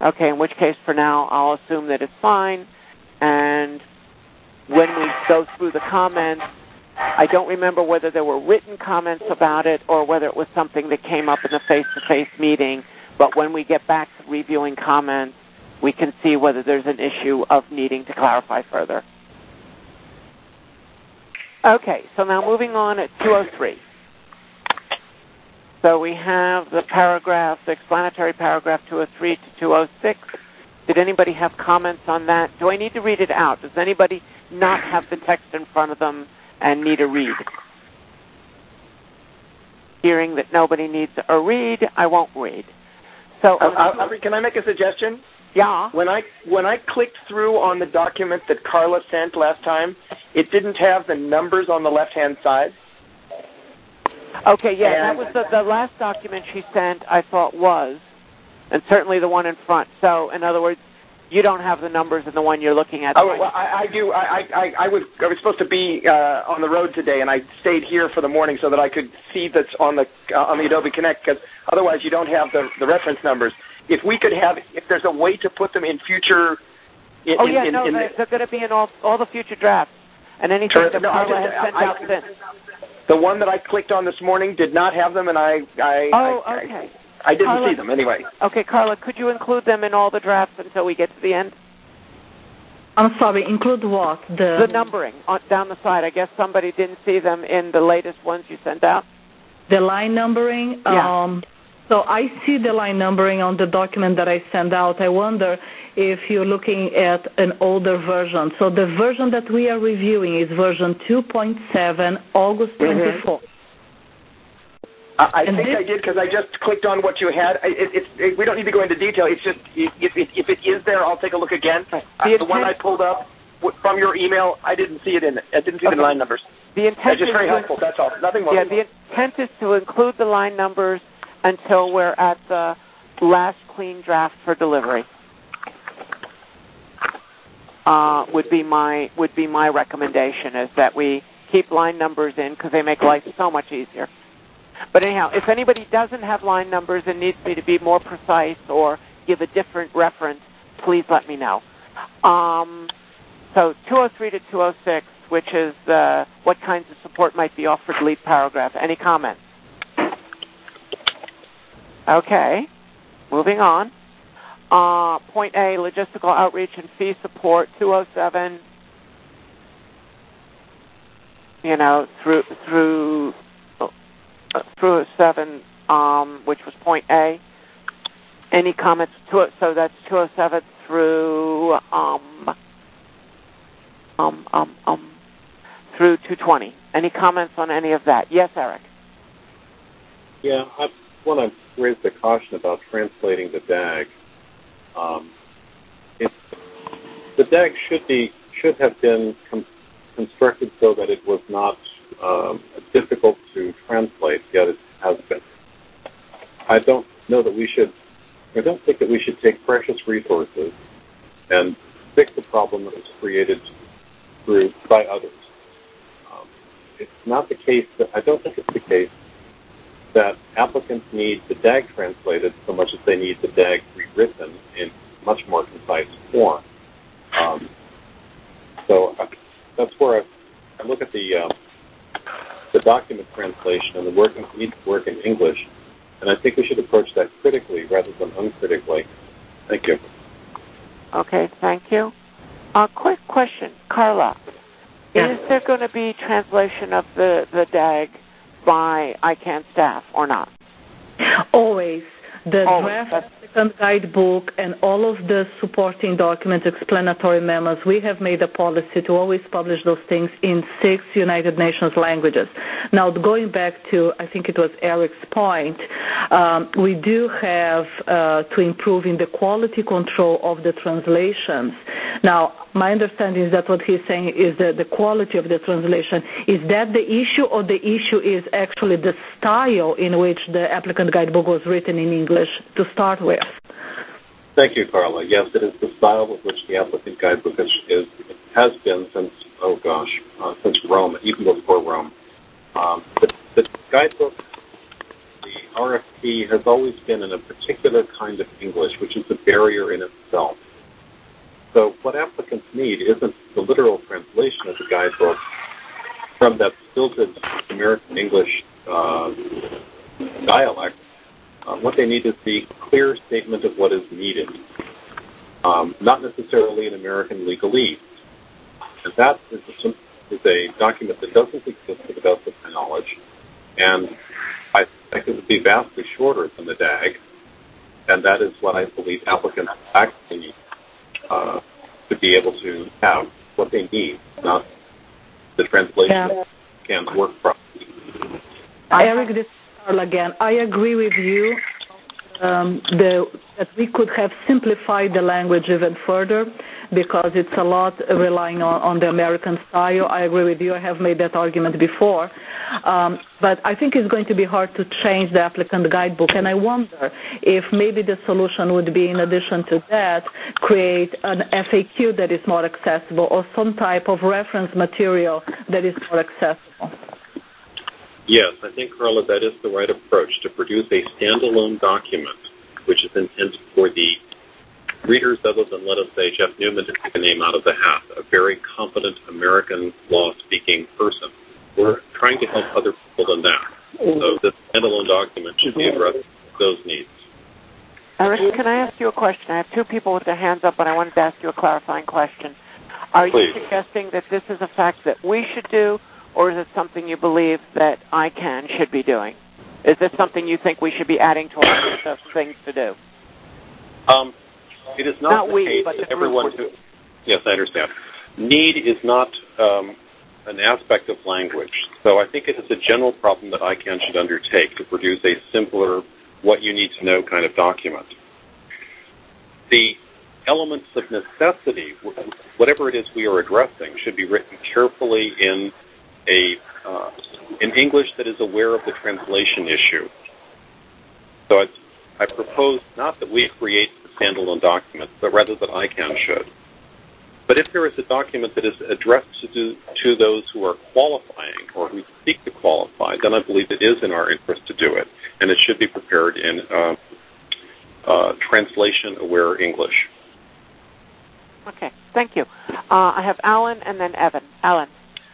S1: Okay, in which case for now I'll assume that it's fine. And when we go through the comments, I don't remember whether there were written comments about it or whether it was something that came up in the face-to-face meeting. But when we get back to reviewing comments, we can see whether there's an issue of needing to clarify further. Okay, so now moving on at two oh three. So we have the paragraph, the explanatory paragraph two oh three to two oh six. Did anybody have comments on that? Do I need to read it out? Does anybody not have the text in front of them and need a read? Hearing that nobody needs a read, I won't read. So,
S8: uh, uh, can I make a suggestion?
S1: Yeah.
S8: When I when I clicked through on the document that Carla sent last time, it didn't have the numbers on the left-hand side.
S1: Okay, yeah,
S8: and
S1: that was the, the last document she sent, I thought was, and certainly the one in front. So, in other words, you don't have the numbers in the one you're looking at.
S8: Oh, well, I, I do. I, I, I, was, I was supposed to be uh, on the road today, and I stayed here for the morning so that I could see that's on the uh, on the Adobe Connect, because otherwise you don't have the, the reference numbers. If we could have, if there's a way to put them in future. In,
S1: oh yeah,
S8: in,
S1: no,
S8: in,
S1: they're, they're going to be in all all the future drafts and anything
S8: sure,
S1: that
S8: no,
S1: Carla
S8: just,
S1: has sent
S8: I,
S1: out since.
S8: The one that I clicked on this morning did not have them, and I I
S1: oh
S8: I,
S1: okay.
S8: I, I didn't
S1: Carla,
S8: see them anyway.
S1: Okay, Carla, could you include them in all the drafts until we get to the end?
S5: I'm sorry, include what? The,
S1: the numbering on, down the side. I guess somebody didn't see them in the latest ones you sent out.
S5: The line numbering?
S1: Yeah.
S5: Um, so I see the line numbering on the document that I sent out. I wonder if you're looking at an older version. So the version that we are reviewing is version two point seven, August twenty-fourth.
S8: Mm-hmm. I, I
S5: and
S8: think
S5: this,
S8: I did because I just clicked on what you had. It, it, it, we don't need to go into detail. It's just if, if, if it is there, I'll take a look again.
S1: Right.
S8: Uh,
S1: The,
S8: the one I pulled up from your email, I didn't see it in it. I didn't see
S1: okay.
S8: the line numbers.
S1: The intent
S8: That's just very helpful. That's all. Nothing more.
S1: Yeah, the intent is to include the line numbers until we're at the last clean draft for delivery. Uh, would be my would be my recommendation is that we keep line numbers in because they make life so much easier. But anyhow, if anybody doesn't have line numbers and needs me to be more precise or give a different reference, please let me know. Um, so two oh three to two oh six, which is uh, what kinds of support might be offered, lead paragraph. Any comments? Okay, moving on. Uh, point A, logistical outreach and fee support, two oh seven, you know, through through uh, through seven, um, which was point A. Any comments to it? So that's two oh seven through um um um um through two twenty. Any comments on any of that? Yes, Eric.
S9: Yeah, I want to raise the caution about translating the D A G. Um, it, the D A G should be should have been com- constructed so that it was not um, difficult to translate, yet it has been. I don't know that we should. I don't think that we should take precious resources and fix a problem that was created through by others. Um, it's not the case that I don't think it's the case that applicants need the D A G translated so much as they need the D A G rewritten in much more concise form. Um, so I, that's where I, I look at the um, the document translation and the work needs to work in English, and I think we should approach that critically rather than uncritically. Thank you.
S1: Okay, thank you. A uh, quick question, Carla.
S5: Yeah.
S1: Is there going to be translation of the, the D A G by I CANN staff or not?
S5: Always. The
S1: Always.
S5: draft
S1: That's...
S5: applicant guidebook and all of the supporting documents, explanatory memos, we have made a policy to always publish those things in six United Nations languages. Now, going back to, I think it was Eric's point, um, we do have uh, to improve in the quality control of the translations. Now, my understanding is that what he's saying is that the quality of the translation. Is that the issue, or the issue is actually the style in which the applicant guidebook was written in English to start with?
S9: Thank you, Carla. Yes, it is the style with which the applicant guidebook is, is has been since, oh gosh, uh, since Rome, even before Rome. Um, the, the guidebook, the R F P has always been in a particular kind of English, which is a barrier in itself. So what applicants need isn't the literal translation of the guidebook from that stilted American English uh, dialect. Uh, what they need is the clear statement of what is needed, um, not necessarily an American legalese. And that is a, is a document that doesn't exist for the best of my knowledge, and I think it would be vastly shorter than the D A G, and that is what I believe applicants actually need uh, to be able to have what they need, not the translation
S5: Yeah.
S9: can't work properly.
S5: Eric, this is Carl again. I agree with you um, the, that we could have simplified the language even further because it's a lot relying on, on the American style. I agree with you. I have made that argument before. Um, but I think it's going to be hard to change the applicant guidebook, and I wonder if maybe the solution would be, in addition to that, create an F A Q that is more accessible or some type of reference material that is more accessible.
S9: Yes, I think, Carla, that is the right approach, to produce a standalone document which is intended for the readers other than, let us say, Jeff Newman, to pick a name out of the hat, a very competent American law-speaking person. We're trying to help other people than that. So this standalone document should be addressing those needs.
S1: Eric, can I ask you a question? I have two people with their hands up, and I wanted to ask you a clarifying question. Are
S9: Please.
S1: you suggesting that this is a fact that we should do, or is it something you believe that I C A N should be doing? Is this something you think we should be adding to our list of things to do?
S9: Um, it is not,
S1: Not
S9: the
S1: we,
S9: case
S1: but
S9: that
S1: the
S9: everyone
S1: group.
S9: who... Yes, I understand. Need is not um, an aspect of language. So I think it is a general problem that I C A N should undertake to produce a simpler, what-you-need-to-know kind of document. The elements of necessity, whatever it is we are addressing, should be written carefully in a uh, in English that is aware of the translation issue. So it's, I propose not that we create the standalone document, but rather that I C A N should. But if there is a document that is addressed to, do, to those who are qualifying or who seek to qualify, then I believe it is in our interest to do it, and it should be prepared in uh, uh, translation-aware English.
S1: Okay, thank you. Uh, I have Alan and then Evan. Alan.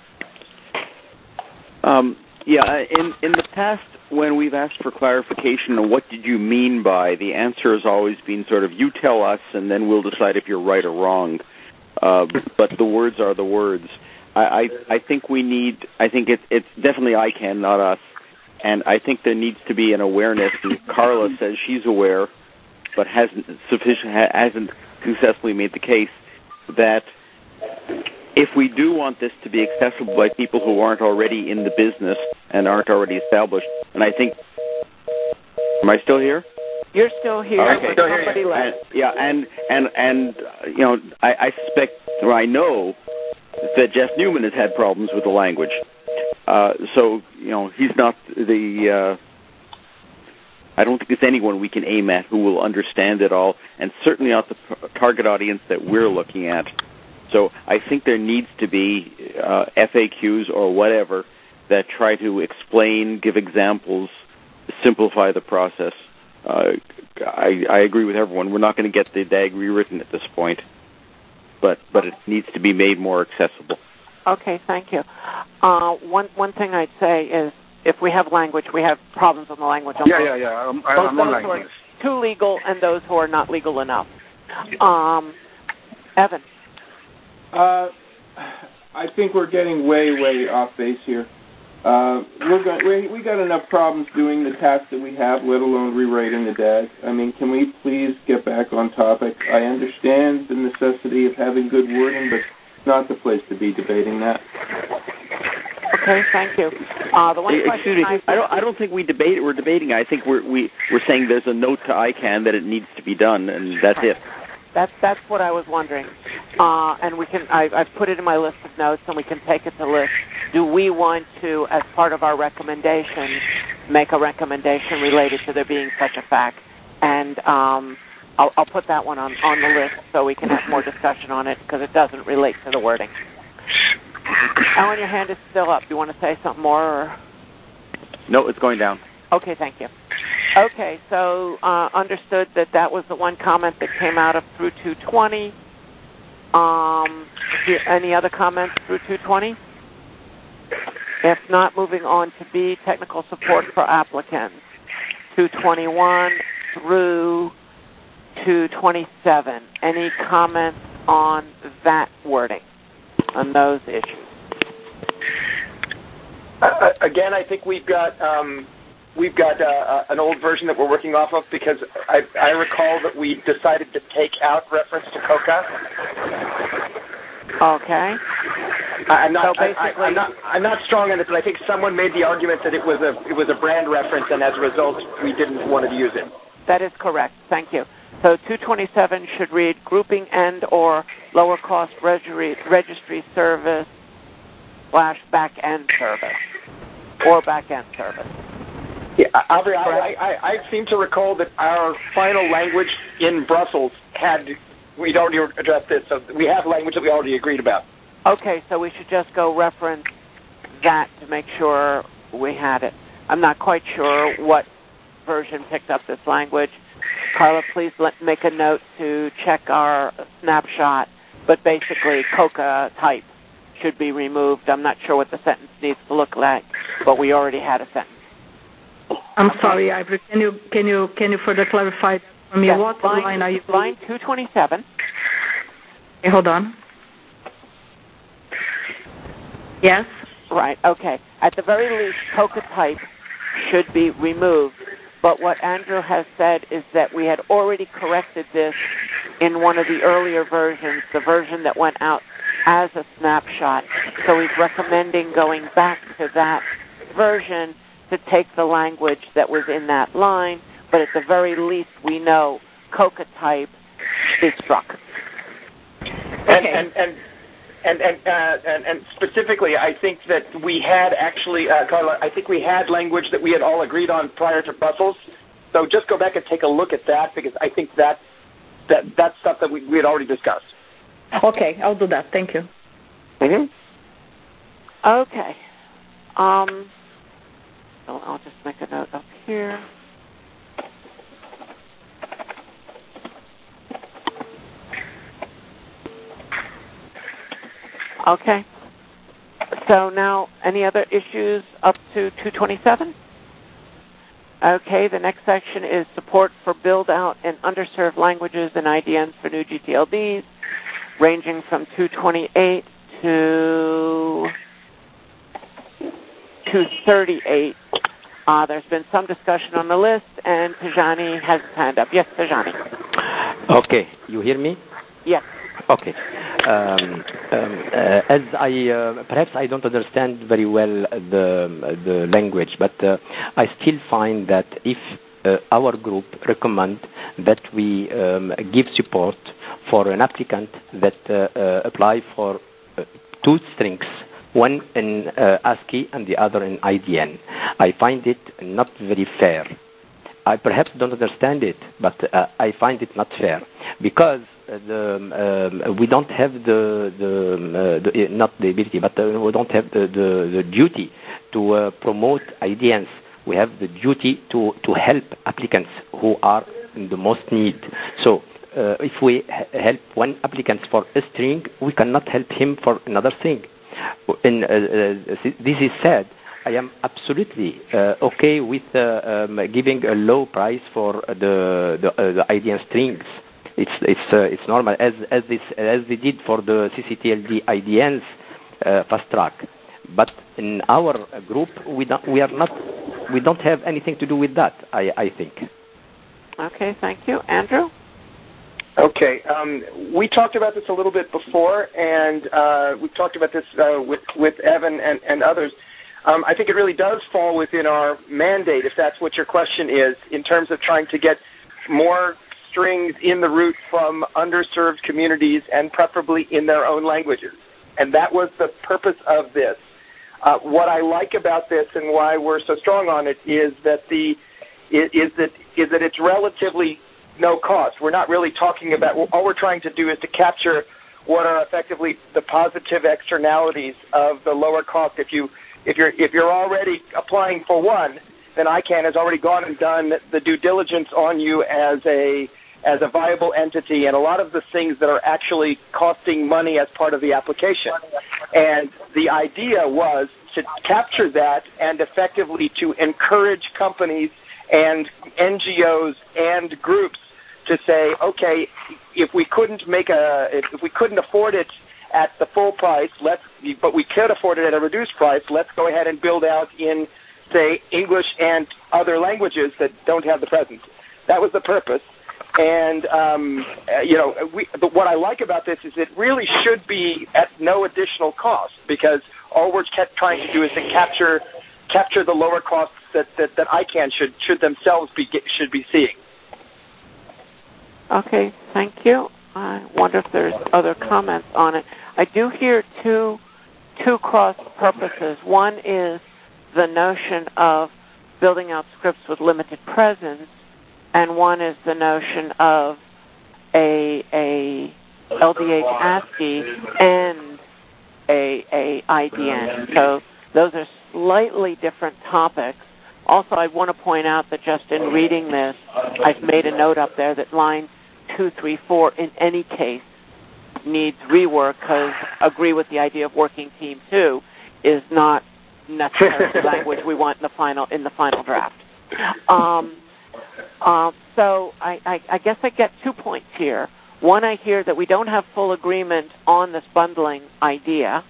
S6: Um, yeah, in, in the past, when we've asked for clarification on what did you mean by, the answer has always been sort of, you tell us and then we'll decide if you're right or wrong. Uh, but the words are the words. I, I, I think we need, I think it, it's definitely I C A N, not us. And I think there needs to be an awareness, and Carla says she's aware, but hasn't sufficient, hasn't successfully made the case that if we do want this to be accessible by people who aren't already in the business and aren't already established, and I think, am I still here?
S1: You're still here.
S6: Okay.
S1: Still Somebody
S6: here.
S1: left.
S6: And, yeah, and and and uh, you know, I, I suspect, or I know, that Jeff Newman has had problems with the language. Uh, so you know, he's not the. Uh, I don't think there's anyone we can aim at who will understand it all, and certainly not the target audience that we're looking at. So I think there needs to be uh, F A Qs or whatever that try to explain, give examples, simplify the process. Uh, I, I agree with everyone. We're not going to get the D A G rewritten at this point, but but it needs to be made more accessible.
S1: Okay, thank you. Uh, one one thing I'd say is, if we have language, we have problems with the language. On
S11: yeah,
S1: both,
S11: yeah, yeah. I'm,
S1: both
S11: I'm
S1: those
S11: online.
S1: who are too legal and those who are not legal enough. Um, Evan.
S4: Uh, I think we're getting way, way off base here. Uh, we're going, we, we got enough problems doing the task that we have, let alone rewriting the D A G. I mean, can we please get back on topic? I understand the necessity of having good wording, but it's not the place to be debating that.
S1: Okay, thank you. Uh, the one
S6: Excuse me, I, I don't. I don't think we debate. We're debating. I think we're we, we're saying there's a note to I C A N that it needs to be done, and that's it.
S1: That's that's what I was wondering, uh, and we can. I, I've put it in my list of notes, and we can take it to list. Do we want to, as part of our recommendation, make a recommendation related to there being such a fact? And um, I'll, I'll put that one on, on the list so we can have more discussion on it, because it doesn't relate to the wording. Alan, your hand is still up. Do you want to say something more? Or?
S6: No, it's going down.
S1: Okay, thank you. Okay, so uh, understood that that was the one comment that came out of through two twenty. Um, any other comments through two twenty? If not, moving on to B, technical support for applicants, two twenty-one through two twenty-seven. Any comments on that wording, on those issues?
S8: Uh, again, I think we've got um, we've got uh, an old version that we're working off of because I, I recall that we decided to take out reference to COCA.
S1: Okay.
S8: I'm not,
S1: so basically,
S8: I, I'm not. I'm not strong on this, but I think someone made the argument that it was a it was a brand reference, and as a result, we didn't want to use it.
S1: That is correct. Thank you. So two twenty-seven should read grouping and or lower cost registry, registry service slash back end service or back end service.
S8: Yeah, Aubrey, I, I, I seem to recall that our final language in Brussels had, we'd already addressed this, so we have language that we already agreed about.
S1: Okay, so we should just go reference that to make sure we had it. I'm not quite sure what version picked up this language. Carla, please let, make a note to check our snapshot, but basically COCA type should be removed. I'm not sure what the sentence needs to look like, but we already had a sentence.
S5: I'm sorry, Ivory. Can you can you can you further clarify that for me?
S1: Yes,
S5: what
S1: line,
S5: line are you?
S1: Line two twenty-seven.
S5: Okay, hold on. Yes.
S1: Right. Okay. At the very least, COCA type should be removed. But what Andrew has said is that we had already corrected this in one of the earlier versions, the version that went out as a snapshot. So he's recommending going back to that version to take the language that was in that line, but at the very least we know COCA type is struck.
S8: And and and and and, uh, and, and specifically, I think that we had actually, uh, Carla, I think we had language that we had all agreed on prior to Brussels. So just go back and take a look at that because I think that that that's stuff that we, we had already discussed.
S5: Okay, I'll do that. Thank you.
S8: Mm-hmm.
S1: Okay. Um. So I'll just make a note up here. Okay. So now, any other issues up to two twenty-seven? Okay, the next section is support for build-out in underserved languages and I D Ns for new G T L Ds, ranging from two twenty-eight to two thirty-eight. Uh, there's been some discussion on the list, and Tajani has his hand up. Yes, Tajani.
S7: Okay, you hear me?
S1: Yes.
S7: Okay. Um, um, uh, as I uh, perhaps I don't understand very well the the language, but uh, I still find that if uh, our group recommend that we um, give support for an applicant that uh, uh, apply for uh, two strings, one in uh, ASCII and the other in I D N, I find it not very fair. I perhaps don't understand it, but uh, I find it not fair because the, um, we don't have the, the, uh, the not the ability, but uh, we don't have the, the, the duty to uh, promote I D Ns. We have the duty to, to help applicants who are in the most need. So uh, if we help one applicant for a string, we cannot help him for another string. And uh, uh, this is said. I am absolutely uh, okay with uh, um, giving a low price for the the, uh, the I D N strings. It's it's uh, it's normal as as this as they did for the C C T L D I D Ns uh, fast track. But in our group, we don't we are not we don't have anything to do with that. I I think.
S1: Okay, thank you, Andrew.
S8: Okay, um, we talked about this a little bit before, and uh, we talked about this uh, with with Evan and, and others. Um, I think it really does fall within our mandate, if that's what your question is, in terms of trying to get more strings in the root from underserved communities and preferably in their own languages. And that was the purpose of this. Uh, what I like about this and why we're so strong on it is that the is that is that it's relatively no cost. We're not really talking about all we're trying to do is to capture what are effectively the positive externalities of the lower cost. If you If you're if you're already applying for one, then ICANN has already gone and done the due diligence on you as a as a viable entity, and a lot of the things that are actually costing money as part of the application. And the idea was to capture that and effectively to encourage companies and N G Os and groups to say, okay, if we couldn't make a, if, if we couldn't afford it at the full price, let's, but we could afford it at a reduced price, let's go ahead and build out in, say, English and other languages that don't have the presence. That was the purpose. And, um, uh, you know, we, but what I like about this is it really should be at no additional cost, because all we're kept trying to do is to capture capture the lower costs that, that, that ICANN should should themselves be should be seeing.
S1: Okay, thank you. I wonder if there's other comments on it. I do hear two two cross purposes. One is the notion of building out scripts with limited presence, and one is the notion of a a L D H ASCII and a a I D N. So those are slightly different topics. Also, I want to point out that just in reading this, I've made a note up there that line two, three, four, in any case, needs rework, because agree with the idea of working team two is not necessarily the language we want in the final in the final draft. Um, uh, so I, I, I guess I get two points here. One, I hear that we don't have full agreement on this bundling idea,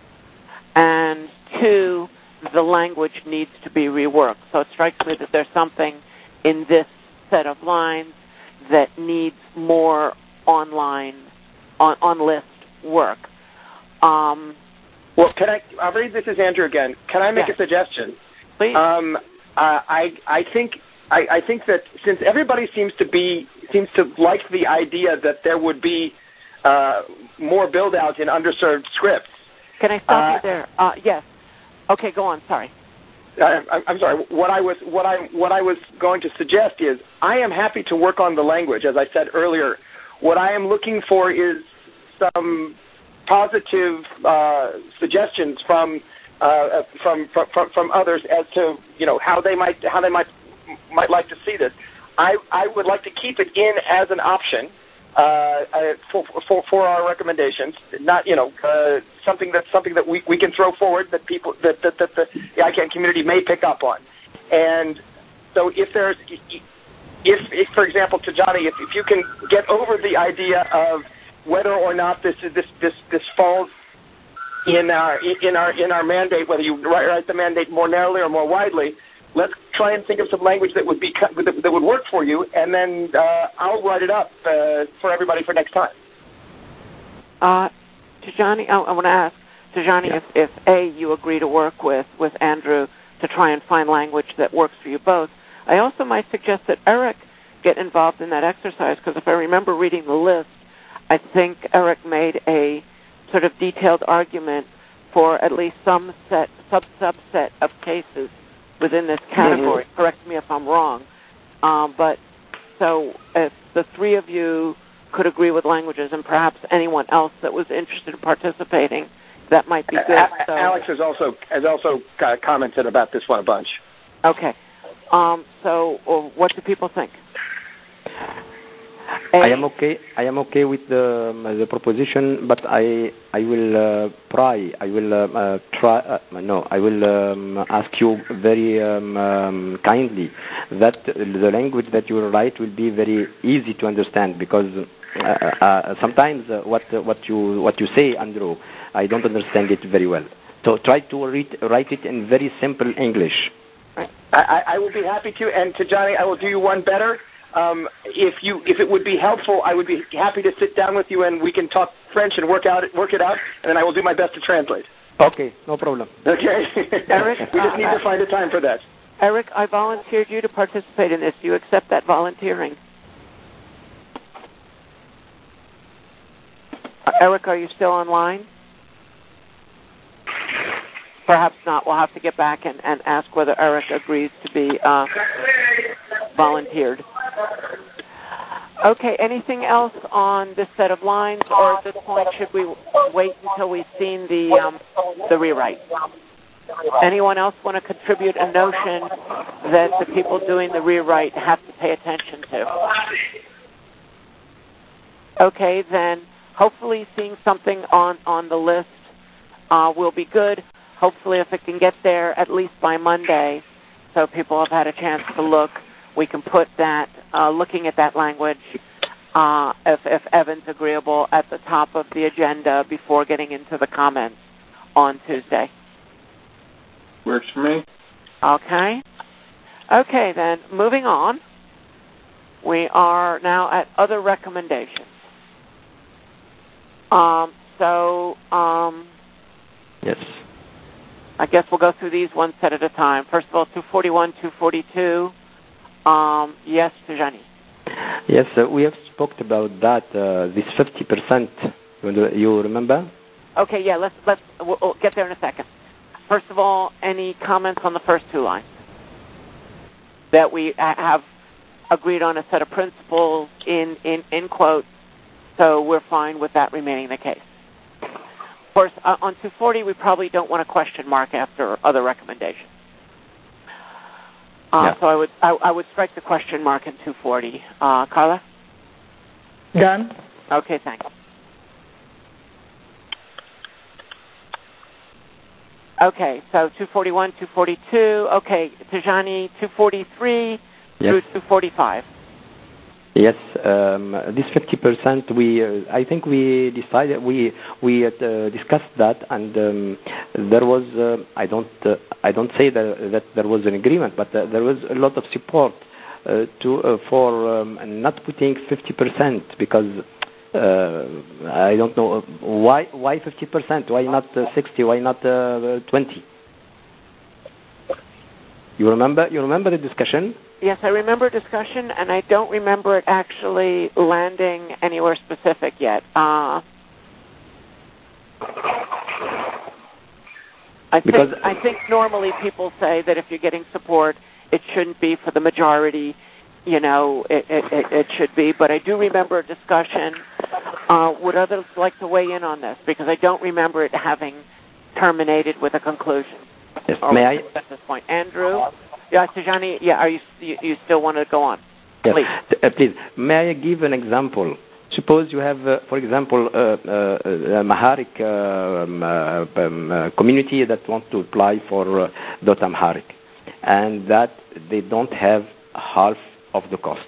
S1: and two, the language needs to be reworked. So it strikes me that there's something in this set of lines that needs more online, on, on list work. Um,
S8: well, can I, I'll read this as Andrew again. Can I make
S1: yes.
S8: a suggestion?
S1: Please.
S8: Um, uh, I, I think, I, I think that since everybody seems to be, seems to like the idea that there would be uh, more build out in underserved scripts.
S1: Can I stop
S8: uh,
S1: you there? Uh, yes. Okay, go on. Sorry.
S8: I, I'm sorry. What I was what I what I was going to suggest is I am happy to work on the language, as I said earlier. What I am looking for is some positive uh, suggestions from, uh, from from from from others as to you know how they might how they might might like to see this. I I would like to keep it in as an option uh, uh, for, for for our recommendations. Not you know uh, something that something that we, we can throw forward that people that that, that the, the ICANN community may pick up on. And so if there's if, if for example, to Johnny, if, if you can get over the idea of whether or not this is this this this falls in our in our in our mandate, whether you write, write the mandate more narrowly or more widely. Let's try and think of some language that would be that would work for you, and then uh, I'll write it up uh, for everybody for next time.
S1: Uh, Tijani, I, I want to ask Tijani yeah. if, if A, you agree to work with, with Andrew to try and find language that works for you both. I also might suggest that Eric get involved in that exercise, because if I remember reading the list, I think Eric made a sort of detailed argument for at least some set sub subset of cases within this category. Mm-hmm. Correct me if I'm wrong. Um, but so if the three of you could agree with languages, and perhaps anyone else that was interested in participating, that might be good.
S8: A-
S1: so,
S8: Alex has also has also uh, commented about this one a bunch.
S1: Okay. Um, so uh, what do people think?
S7: I am okay. I am okay with the um, the proposition, but I I will uh, try. I will uh, uh, try. Uh, no, I will um, ask you very um, um, kindly that the language that you will write will be very easy to understand, because uh, uh, sometimes uh, what uh, what you what you say, Andrew, I don't understand it very well. So try to read, write it in very simple English.
S8: I, I will be happy to, and to Johnny, I will do you one better. Um, if you, if it would be helpful, I would be happy to sit down with you and we can talk French and work out, work it out, and then I will do my best to translate.
S7: Okay, no problem.
S8: Okay,
S1: Eric,
S8: we just need
S1: uh,
S8: to find a time for that.
S1: Eric, I volunteered you to participate in this. Do you accept that volunteering? Uh, Eric, are you still online? Perhaps not. We'll have to get back and, and ask whether Eric agrees to be uh, volunteered. Okay, anything else on this set of lines, or at this point should we wait until we've seen the um, the rewrite? Anyone else want to contribute a notion that the people doing the rewrite have to pay attention to? Okay, then hopefully seeing something on, on the list uh, will be good. Hopefully if it can get there at least by Monday, so people have had a chance to look, we can put that, uh, looking at that language, uh, if, if Evan's agreeable, at the top of the agenda before getting into the comments on Tuesday.
S4: Works for me.
S1: Okay. Okay, then, moving on. We are now at other recommendations. Um, so, um...
S7: Yes.
S1: I guess we'll go through these one set at a time. First of all, two forty-one, two forty-two. Um, yes, Tijani.
S7: Yes, uh, we have spoken about that, uh, this fifty percent. You remember?
S1: Okay, yeah, let's, let's we'll, we'll get there in a second. First of all, any comments on the first two lines? That we have agreed on a set of principles in, in, in quotes, so we're fine with that remaining the case. Of course, uh, on two forty, we probably don't want a question mark after other recommendations. Uh,
S7: yeah.
S1: So I would I, I would strike the question mark in two forty. Uh, Carla?
S5: Done.
S1: Okay, thanks. Okay, so two forty-one, two forty-two. Okay, Tijani, two forty-three yes. through two forty-five.
S7: Yes, um, this fifty percent, we, uh, I think we decided, we we uh, discussed that, and um, there was, uh, I don't uh, I don't say that, that there was an agreement, but uh, there was a lot of support uh, to uh, for um, not putting fifty percent, because uh, I don't know, why why fifty percent, why not uh, sixty, why not uh, twenty? You remember, you remember the discussion?
S1: Yes, I remember discussion, and I don't remember it actually landing anywhere specific yet. Uh, I think I think normally people say that if you're getting support, it shouldn't be for the majority. You know, it it, it, it should be. But I do remember a discussion. Uh, would others like to weigh in on this? Because I don't remember it having terminated with a conclusion.
S7: Yes. May I?
S1: At this point, Andrew. Yeah, Tijani, yeah, are you, you you still want to go on?
S7: Yes.
S1: Please.
S7: Uh, please, may I give an example? Suppose you have, uh, for example, uh, uh, a Amharic uh, um, uh, um, uh, community that wants to apply for uh, Dot Amharic, and that they don't have half of the cost,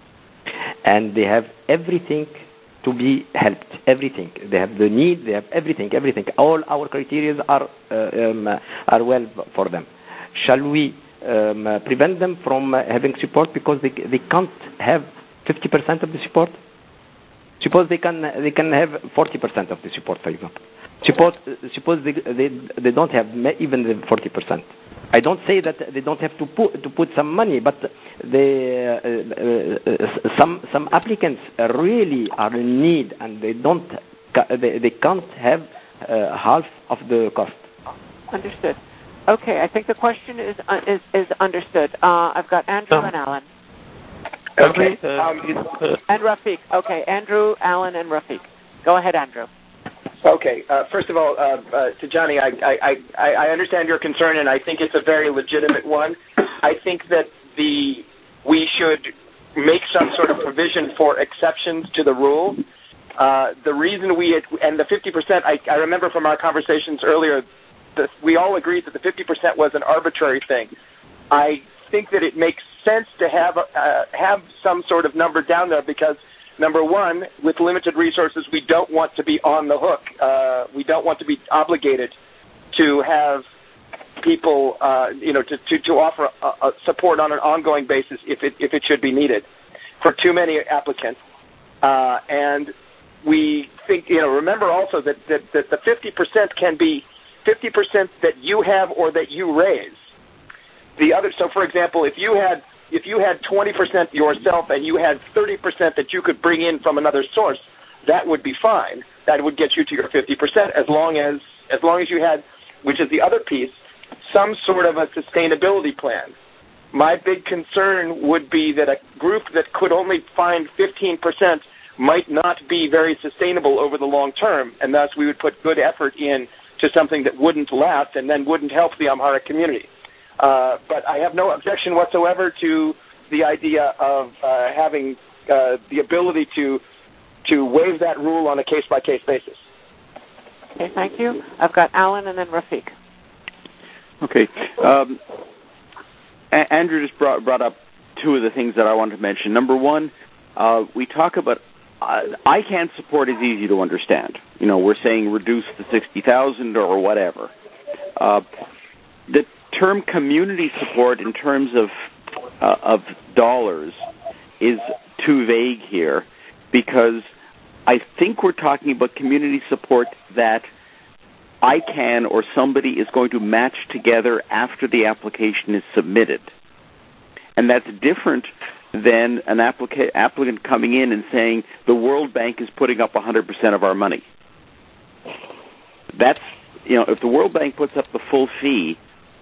S7: and they have everything to be helped, everything. They have the need, they have everything, everything. All our criteria are uh, um, are well for them. Shall we Um, uh, prevent them from uh, having support because they they can't have fifty percent of the support? Suppose they can they can have forty percent of the support, for example. Suppose suppose they they, they don't have even the forty percent. I don't say that they don't have to put to put some money, but they uh, uh, some some applicants really are in need and they don't they, they can't have uh, half of the cost.
S1: Understood. Okay, I think the question is uh, is, is understood. Uh, I've got Andrew um, and Alan.
S8: Okay. Um,
S1: and Rafiq. Okay, Andrew, Alan, and Rafiq. Go ahead, Andrew.
S8: Okay. Uh, first of all, uh, uh, Tijani, I, I, I, I understand your concern, and I think it's a very legitimate one. I think that the we should make some sort of provision for exceptions to the rule. Uh, the reason we had, and the fifty percent, I, I remember from our conversations earlier, that we all agreed that the fifty percent was an arbitrary thing. I think that it makes sense to have uh, have some sort of number down there because, number one, with limited resources, we don't want to be on the hook. Uh, we don't want to be obligated to have people, uh, you know, to, to, to offer a, a support on an ongoing basis if it, if it should be needed for too many applicants. Uh, and we think, you know, remember also that, that, that the fifty percent can be fifty percent that you have or that you raise. The other, so for example, if you had if you had twenty percent yourself and you had thirty percent that you could bring in from another source, that would be fine. That would get you to your fifty percent as long as as long as you had, which is the other piece, some sort of a sustainability plan. My big concern would be that a group that could only find fifteen percent might not be very sustainable over the long term, and thus we would put good effort in to something that wouldn't last and then wouldn't help the Amharic community. Uh, but I have no objection whatsoever to the idea of uh, having uh, the ability to to waive that rule on a case-by-case basis.
S1: Okay, thank you. I've got Alan and then Rafiq.
S6: Okay. Um, a- Andrew just brought, brought up two of the things that I wanted to mention. Number one, uh, we talk about uh, I CAN support is easy to understand. You know, we're saying reduce to sixty thousand or whatever. Uh, the term community support in terms of uh, of dollars is too vague here, because I think we're talking about community support that I CAN or somebody is going to match together after the application is submitted. And that's different than an applica- applicant coming in and saying the World Bank is putting up one hundred percent of our money. That's, you know, if the World Bank puts up the full fee,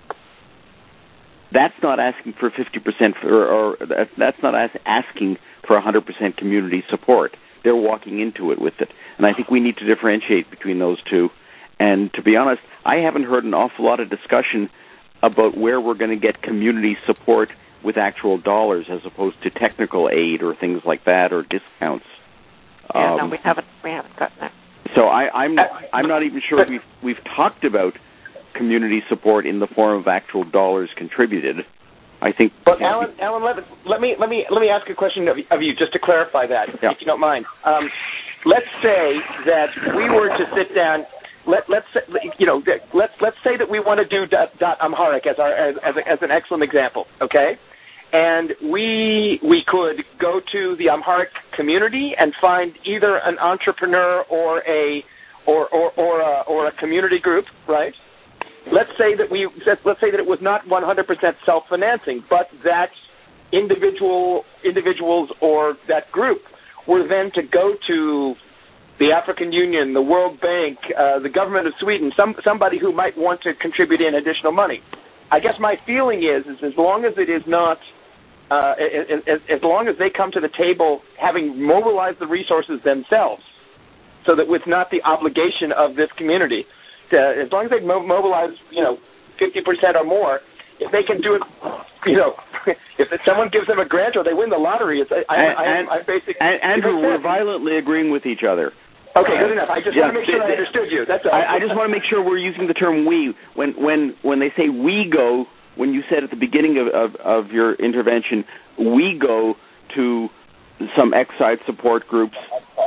S6: that's not asking for fifty percent, for, or that's not asking for one hundred percent community support. They're walking into it with it. And I think we need to differentiate between those two. And to be honest, I haven't heard an awful lot of discussion about where we're going to get community support with actual dollars as opposed to technical aid or things like that, or discounts.
S1: Yeah,
S6: um,
S1: no, we haven't we haven't gotten there.
S6: So I, I'm not, I'm not even sure we've we've talked about community support in the form of actual dollars contributed. I think.
S8: But Alan, Alan, let, let me let me let me ask a question of, of you just to clarify that,
S6: yeah.
S8: if you don't mind. Um, let's say that we were to sit down. Let let's you know let's let's say that we want to do dot, dot Amharic as our as as, a, as an excellent example, okay? And we we could go to the Amharic community and find either an entrepreneur or a or or or a, or a community group, right? Let's say that we let's say that it was not one hundred percent self-financing, but that individual individuals or that group were then to go to the African Union, the World Bank, uh, the government of Sweden, some somebody who might want to contribute in additional money. I guess my feeling is, is as long as it is not, uh, as, as, as long as they come to the table having mobilized the resources themselves, so that it's not the obligation of this community, to, as long as they mo- mobilize, you know, fifty percent or more, if they can do it, you know, if someone gives them a grant or they win the lottery, it's, I,
S6: and,
S8: I, I, I basically...
S6: And, Andrew, we're violently agreeing with each other.
S8: Okay, good enough. I just
S6: yeah,
S8: want to make sure
S6: they,
S8: I understood you. That's all.
S6: I, I just want to make sure we're using the term we. When when when they say we go, when you said at the beginning of, of, of your intervention, we go to some Exide support groups,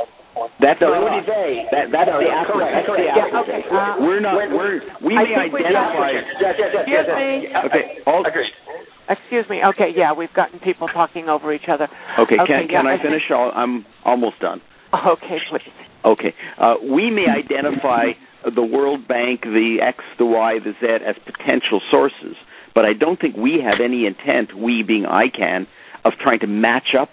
S6: that's
S8: no,
S6: not us.
S8: They.
S6: That, that's
S8: no,
S6: the
S8: no, correct, correct.
S1: Yeah, okay. Uh,
S6: we're not,
S8: when,
S6: we're, we
S1: I
S6: may
S1: We
S6: identify...
S8: Yes, yes, yes, yes,
S1: Excuse
S8: yes,
S1: me.
S8: yes.
S6: Okay, all,
S8: Agreed.
S1: Excuse me. Okay, yeah, we've gotten people talking over each other.
S6: Okay,
S1: okay
S6: can, can
S1: yeah,
S6: I,
S1: I
S6: finish? I'll, I'm almost done.
S1: Okay, please.
S6: Okay. Uh, we may identify the World Bank, the X, the Y, the Z as potential sources, but I don't think we have any intent, we being I CAN, of trying to match up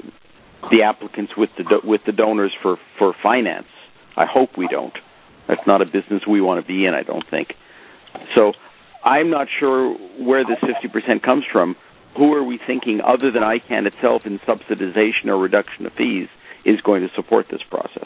S6: the applicants with the do- with the donors for, for finance. I hope we don't. That's not a business we want to be in, I don't think. So I'm not sure where this fifty percent comes from. Who are we thinking, other than I CAN itself, in subsidization or reduction of fees, is going to support this process?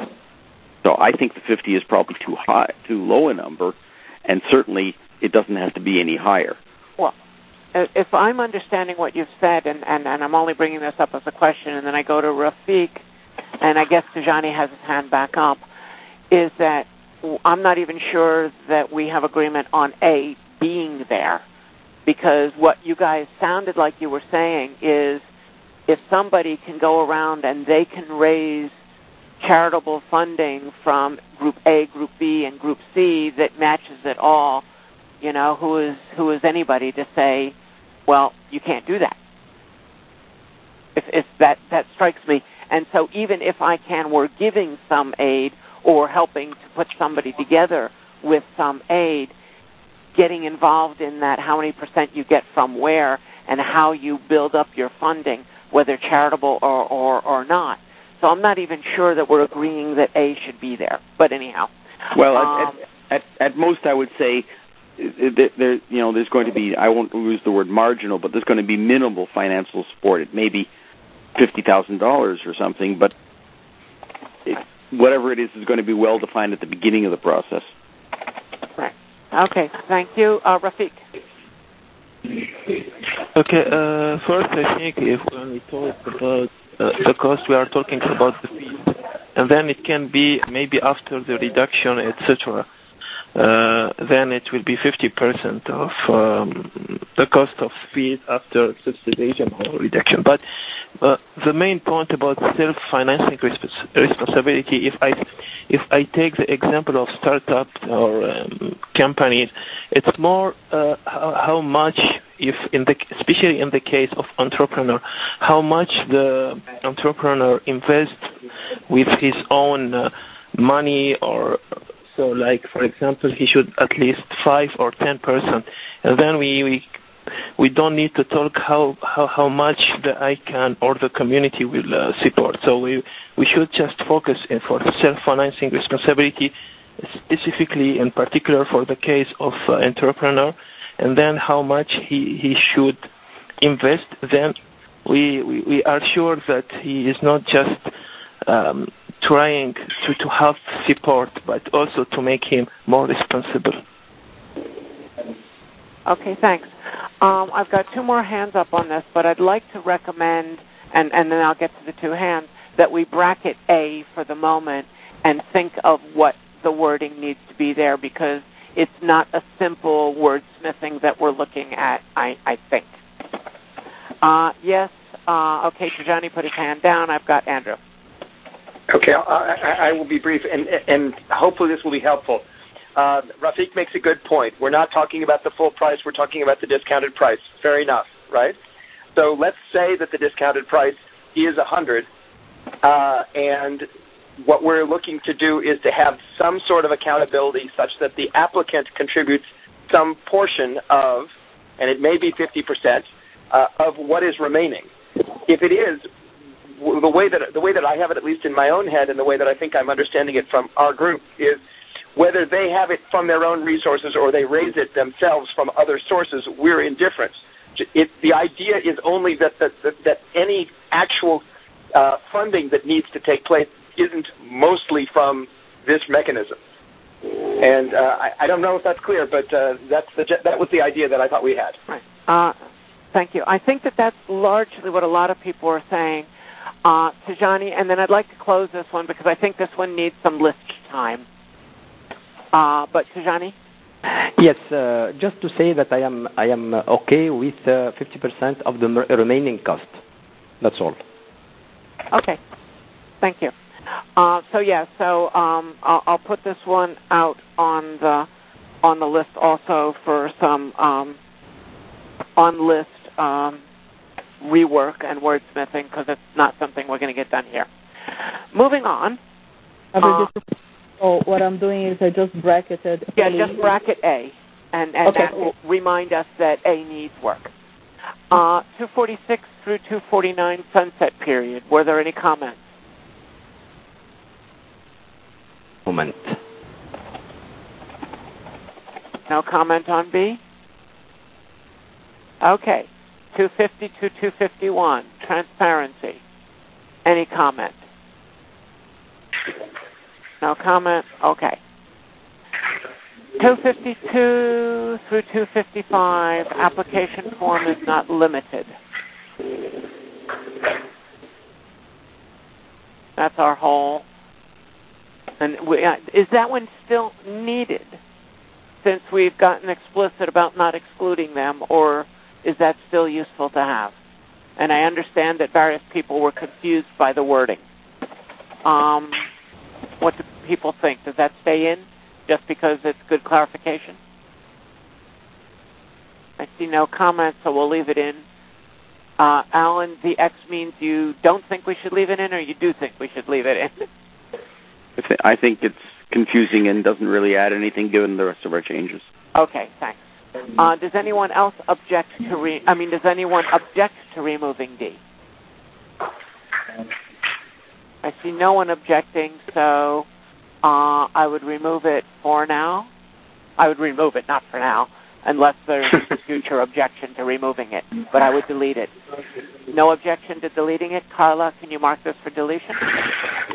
S6: So I think the fifty is probably too high, too low a number, and certainly it doesn't have to be any higher.
S1: Well, if I'm understanding what you've said, and, and, and I'm only bringing this up as a question, and then I go to Rafiq, and I guess Tijani has his hand back up, is that I'm not even sure that we have agreement on A, being there, because what you guys sounded like you were saying is if somebody can go around and they can raise charitable funding from Group A, Group B, and Group C that matches it all, you know, who is who is anybody to say, well, you can't do that? If, if that that strikes me. And so even if I can, we're giving some aid or helping to put somebody together with some aid, getting involved in that, how many percent you get from where, and how you build up your funding, whether charitable or, or, or not. So I'm not even sure that we're agreeing that A should be there. But anyhow.
S6: Well,
S1: um,
S6: at, at, at most I would say there, you know, there's going to be, I won't use the word marginal, but there's going to be minimal financial support. It may be fifty thousand dollars or something, but it, whatever it is is going to be well defined at the beginning of the process.
S1: Okay, thank you. Uh, Rafiq.
S10: Okay, uh, first I think if when we talk about uh, the cost, we are talking about the fees, and then it can be maybe after the reduction, et cetera. Uh, then it will be fifty percent of um, the cost of fees after subsidization or reduction. But uh, the main point about self-financing resp- responsibility, if I if I take the example of startups or um, companies, it's more uh, how, how much, if in the especially in the case of entrepreneur, how much the entrepreneur invests with his own uh, money or. So, like, for example, he should at least five or ten percent, and then we, we we don't need to talk how, how, how much the I C A N or the community will uh, support. So we we should just focus in for self-financing responsibility, specifically in particular for the case of uh, entrepreneur, and then how much he, he should invest. Then we, we we are sure that he is not just um, trying to, to have support, but also to make him more responsible.
S1: Okay, thanks. Um, I've got two more hands up on this, but I'd like to recommend, and, and then I'll get to the two hands, that we bracket A for the moment and think of what the wording needs to be there, because it's not a simple wordsmithing that we're looking at, I, I think. Uh, yes, uh, okay, Tijani put his hand down. I've got Andrew.
S8: Okay, I, I, I will be brief, and, and hopefully this will be helpful. Uh, Rafiq makes a good point. We're not talking about the full price. We're talking about the discounted price. Fair enough, right? So let's say that the discounted price is one hundred, uh, and what we're looking to do is to have some sort of accountability such that the applicant contributes some portion of, and it may be fifty percent, uh, of what is remaining. If it is, the way that the way that I have it, at least in my own head, and the way that I think I'm understanding it from our group, is whether they have it from their own resources or they raise it themselves from other sources, we're indifferent. It, the idea is only that that, that, that any actual uh, funding that needs to take place isn't mostly from this mechanism. And uh, I, I don't know if that's clear, but uh, that's the, that was the idea that I thought we had.
S1: Right. Uh, thank you. I think that that's largely what a lot of people are saying. Uh, Tijani, and then I'd like to close this one because I think this one needs some list time. Uh, but Tijani?
S7: Yes, uh, just to say that I am I am okay with uh, fifty percent of the remaining cost. That's all.
S1: Okay. Thank you. Uh, so yeah, so um, I'll, I'll put this one out on the on the list also for some um, on list um, rework and wordsmithing because it's not something we're going to get done here. Moving on. Uh,
S5: oh, what I'm doing is I just bracketed.
S1: Yeah,
S5: A.
S1: just bracket A, and, and
S5: okay.
S1: that will remind us that A needs work. Uh, two forty-six through two forty-nine sunset period. Were there any comments?
S7: Moment.
S1: No comment on B? Okay. two fifty to two fifty-one, transparency. Any comment? No comment? Okay. two fifty-two through two fifty-five, application form is not limited. That's our whole. And we, uh, is that one still needed since we've gotten explicit about not excluding them, or is that still useful to have? And I understand that various people were confused by the wording. Um, what do people think? Does that stay in just because it's good clarification? I see no comments, so we'll leave it in. Uh, Alan, the X means you don't think we should leave it in, or you do think we should leave it in?
S6: I think it's confusing and doesn't really add anything given the rest of our changes.
S1: Okay, thanks. Uh, does anyone else object to re- I mean, does anyone object to removing D? I see no one objecting, so uh, I would remove it for now. I would remove it, not for now, unless there's a future objection to removing it, but I would delete it. No objection to deleting it. Carla, can you mark this for deletion?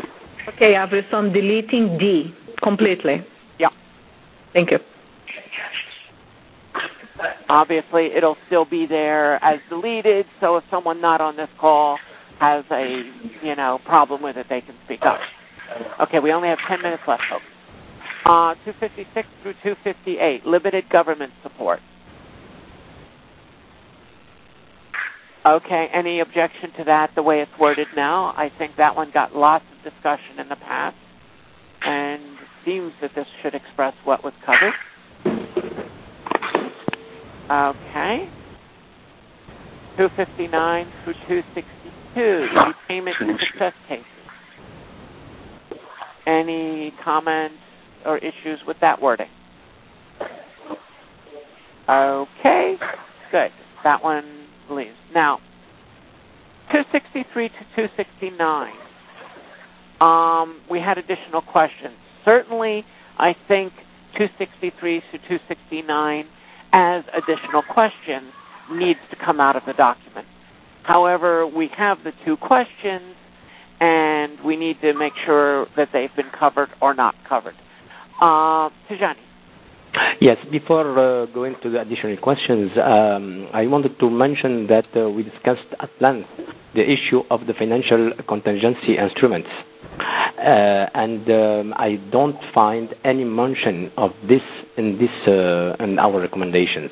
S5: Okay, I've on deleting D completely.
S1: Yeah.
S5: Thank you.
S1: Obviously, it'll still be there as deleted, so if someone not on this call has a, you know, problem with it, they can speak up. Okay, we only have ten minutes left, folks. Uh, two fifty-six through two fifty-eight, limited government support. Okay, any objection to that, the way it's worded now? I think that one got lots of discussion in the past, and it seems that this should express what was covered. Okay. two fifty-nine through two sixty-two, repayment and success cases. Any comments or issues with that wording? Okay, good. That one leaves. Now, two sixty-three to two sixty-nine. Um, we had additional questions. Certainly, I think two sixty-three to two sixty-nine as additional questions needs to come out of the document. However, we have the two questions, and we need to make sure that they've been covered or not covered. Uh, Tijani.
S7: Yes, before uh, going to the additional questions, um, I wanted to mention that uh, we discussed at length the issue of the financial contingency instruments. Uh, and um, I don't find any mention of this in this uh, in our recommendations.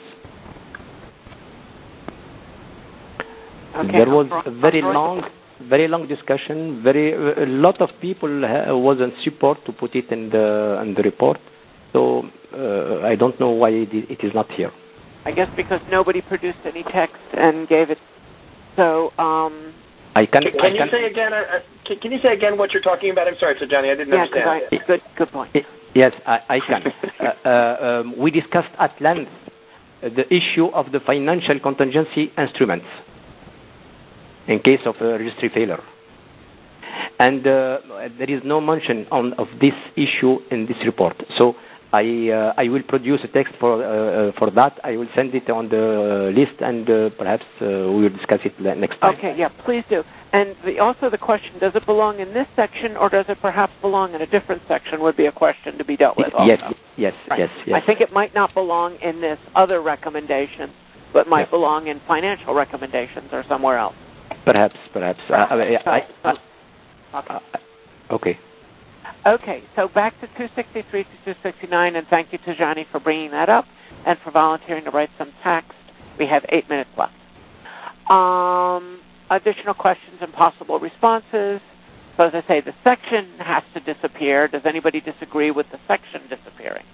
S1: Okay.
S7: There was a very long, very long discussion. Very a lot of people ha- was in support to put it in the in the report. So uh, I don't know why it, it is not here.
S1: I guess because nobody produced any text and gave it. So. Um,
S7: I can.
S8: Can, can
S7: I
S8: you
S7: can,
S8: say again? Uh, can, can you say again what you're talking about? I'm sorry, so Johnny, I didn't
S1: yeah,
S8: understand.
S1: I, good, good point.
S7: Yes, I, I can. uh, uh, um, we discussed at length the issue of the financial contingency instruments in case of a registry failure, and uh, there is no mention on of this issue in this report. So I uh, I will produce a text for uh, for that. I will send it on the list, and uh, perhaps uh, we will discuss it next time.
S1: Okay, yeah, please do. And the, also the question, does it belong in this section, or does it perhaps belong in a different section, would be a question to be dealt with also.
S7: Yes, yes,
S1: right.
S7: yes, yes.
S1: I think it might not belong in this other recommendation, but might yes. belong in financial recommendations or somewhere else.
S7: Perhaps, perhaps.
S1: perhaps.
S7: Uh, I, I, I,
S1: okay.
S7: Uh, okay.
S1: Okay, so back to two sixty-three to two sixty-nine, and thank you to Johnny for bringing that up and for volunteering to write some text. We have eight minutes left. Um, additional questions and possible responses. So as I say, the section has to disappear. Does anybody disagree with the section disappearing?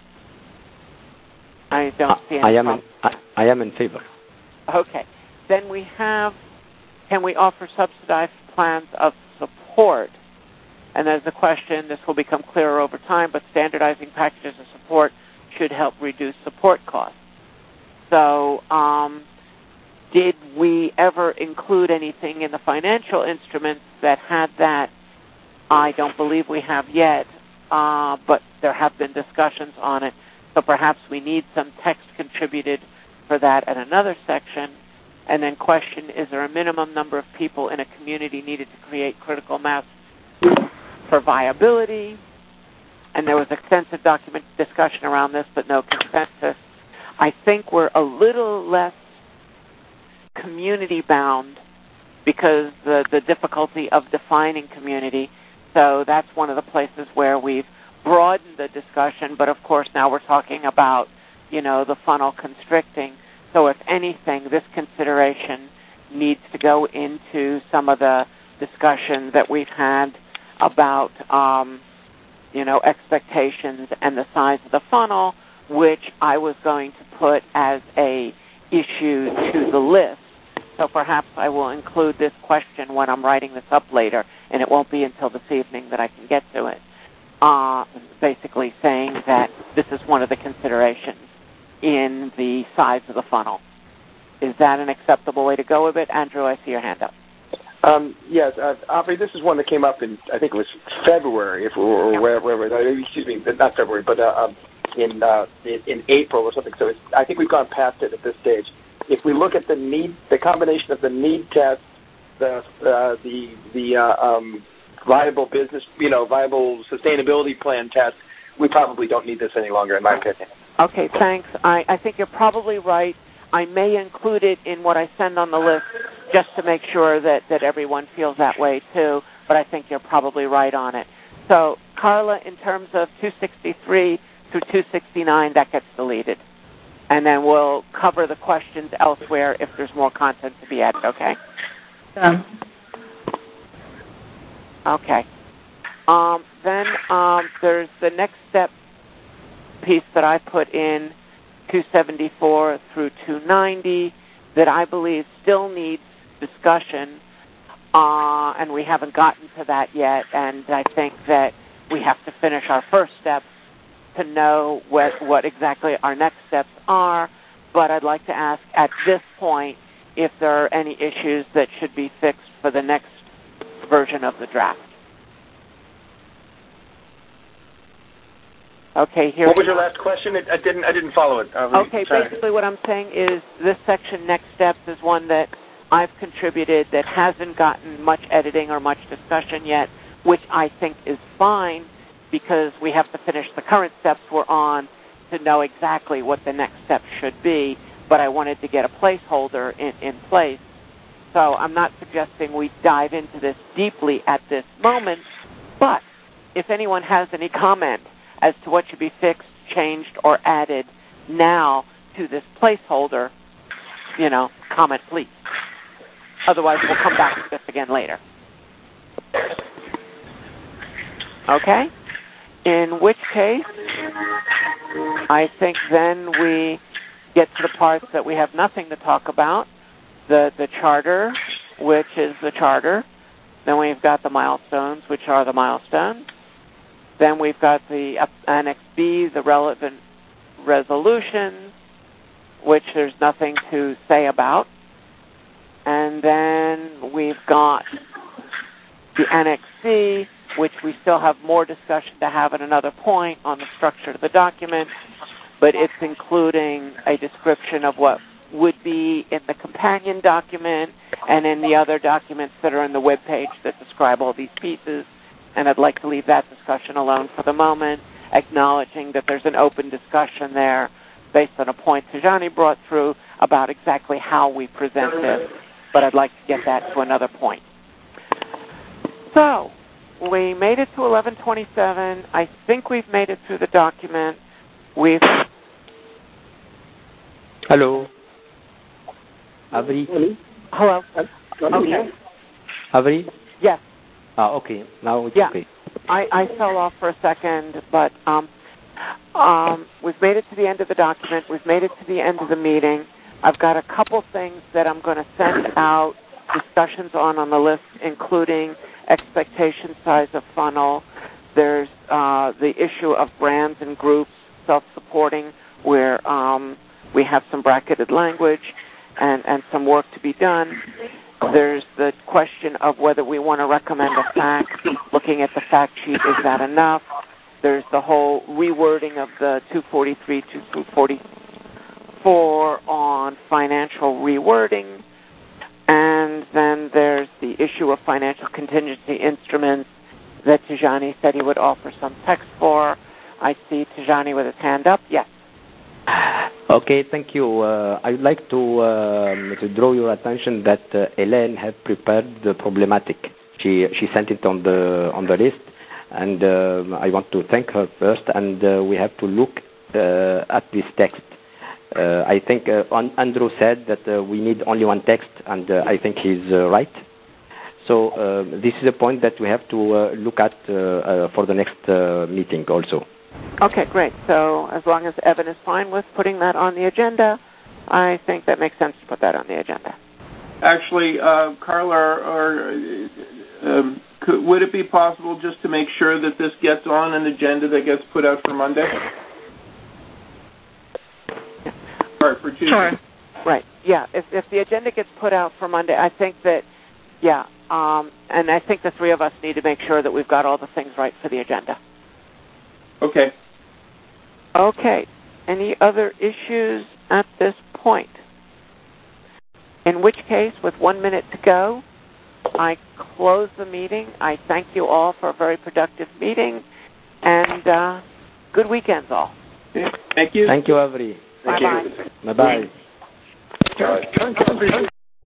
S1: I don't see any
S7: I am
S1: problem.
S7: in, I, I am in favor.
S1: Okay. Then we have, can we offer subsidized plans of support? And there's a question, this will become clearer over time, but standardizing packages of support should help reduce support costs. So um, did we ever include anything in the financial instruments that had that? I don't believe we have yet, uh, but there have been discussions on it. So perhaps we need some text contributed for that at another section. And then question, is there a minimum number of people in a community needed to create critical mass for viability? And there was extensive document discussion around this, but no consensus. I think we're a little less community-bound because the, the difficulty of defining community. So that's one of the places where we've broadened the discussion, but of course now we're talking about, you know, the funnel constricting. So if anything, this consideration needs to go into some of the discussion that we've had about, um, you know, expectations and the size of the funnel, which I was going to put as a issue to the list. So perhaps I will include this question when I'm writing this up later, and it won't be until this evening that I can get to it. Uh, basically saying that this is one of the considerations in the size of the funnel. Is that an acceptable way to go with it? Andrew, I see your hand up.
S8: Um, yes, uh, Aubrey, this is one that came up in, I think it was February, if or, or wherever, wherever, excuse me, not February, but uh, um, in, uh, in in April or something. So it's, I think we've gone past it at this stage. If we look at the need, the combination of the need test, the uh, the the uh, um, viable business, you know, viable sustainability plan test, we probably don't need this any longer, in my opinion.
S1: Okay, thanks. I, I think you're probably right. I may include it in what I send on the list just to make sure that, that everyone feels that way too, but I think you're probably right on it. So, Carla, in terms of two sixty-three through two sixty-nine, that gets deleted. And then we'll cover the questions elsewhere if there's more content to be added, okay?
S5: Done.
S1: Okay. Um, then um, there's the next step piece that I put in, two seventy-four through two ninety, that I believe still needs discussion, uh, and we haven't gotten to that yet, and I think that we have to finish our first steps to know what, what exactly our next steps are, but I'd like to ask at this point if there are any issues that should be fixed for the next version of the draft. Okay, here.
S8: What was your last question? I didn't. I didn't follow it. Uh,
S1: okay,
S8: sorry.
S1: basically what I'm saying is this section, next steps, is one that I've contributed that hasn't gotten much editing or much discussion yet, which I think is fine because we have to finish the current steps we're on to know exactly what the next step should be. But I wanted to get a placeholder in, in place. So I'm not suggesting we dive into this deeply at this moment, but if anyone has any comment as to what should be fixed, changed, or added now to this placeholder, you know, comment please. Otherwise, we'll come back to this again later. Okay? In which case, I think then we get to the parts that we have nothing to talk about. The, the charter, which is the charter. Then we've got the milestones, which are the milestones. Then we've got the Annex B, the relevant resolutions, which there's nothing to say about. And then we've got the Annex C, which we still have more discussion to have at another point on the structure of the document, but it's including a description of what would be in the companion document and in the other documents that are in the web page that describe all these pieces. And I'd like to leave that discussion alone for the moment, acknowledging that there's an open discussion there based on a point Tijani brought through about exactly how we present this, but I'd like to get that to another point. So, we made it to eleven twenty-seven. I think we've made it through the document. We've...
S7: Hello. Avri.
S1: Hello. Okay.
S7: Avri?
S1: Yes.
S7: Ah, okay. Now it's
S1: yeah.
S7: okay.
S1: I, I fell off for a second, but um, um, we've made it to the end of the document. We've made it to the end of the meeting. I've got a couple things that I'm going to send out discussions on on the list, including expectation size of funnel. There's uh, the issue of brands and groups, self-supporting, where um, we have some bracketed language and, and some work to be done. There's the question of whether we want to recommend a fact. Looking at the fact sheet, is that enough? There's the whole rewording of the two forty-three to two forty-four on financial rewording. And then there's the issue of financial contingency instruments that Tijani said he would offer some text for. I see Tijani with his hand up. Yes.
S7: Okay, thank you. Uh, I would like to, um, to draw your attention that uh, Hélène had prepared the problematic. She she sent it on the on the list, and uh, I want to thank her first. And uh, we have to look uh, at this text. Uh, I think uh, Andrew said that uh, we need only one text, and uh, I think he's uh, right. So uh, this is a point that we have to uh, look at uh, uh, for the next uh, meeting also.
S1: Okay, great. So as long as Evan is fine with putting that on the agenda, I think that makes sense to put that on the agenda.
S4: Actually, uh, Carla, or, or um, could, would it be possible just to make sure that this gets on an agenda that gets put out for Monday? Or for Tuesday?
S5: Sure.
S1: Right. Yeah. If if the agenda gets put out for Monday, I think that, yeah, um, and I think the three of us need to make sure that we've got all the things right for the agenda.
S4: Okay.
S1: Okay. Any other issues at this point? In which case, with one minute to go, I close the meeting. I thank you all for a very productive meeting, and uh, good weekends all.
S4: Thank you.
S7: Thank you, Avri.
S1: Bye-bye.
S7: Bye-bye.
S8: Karen, Karen, Karen,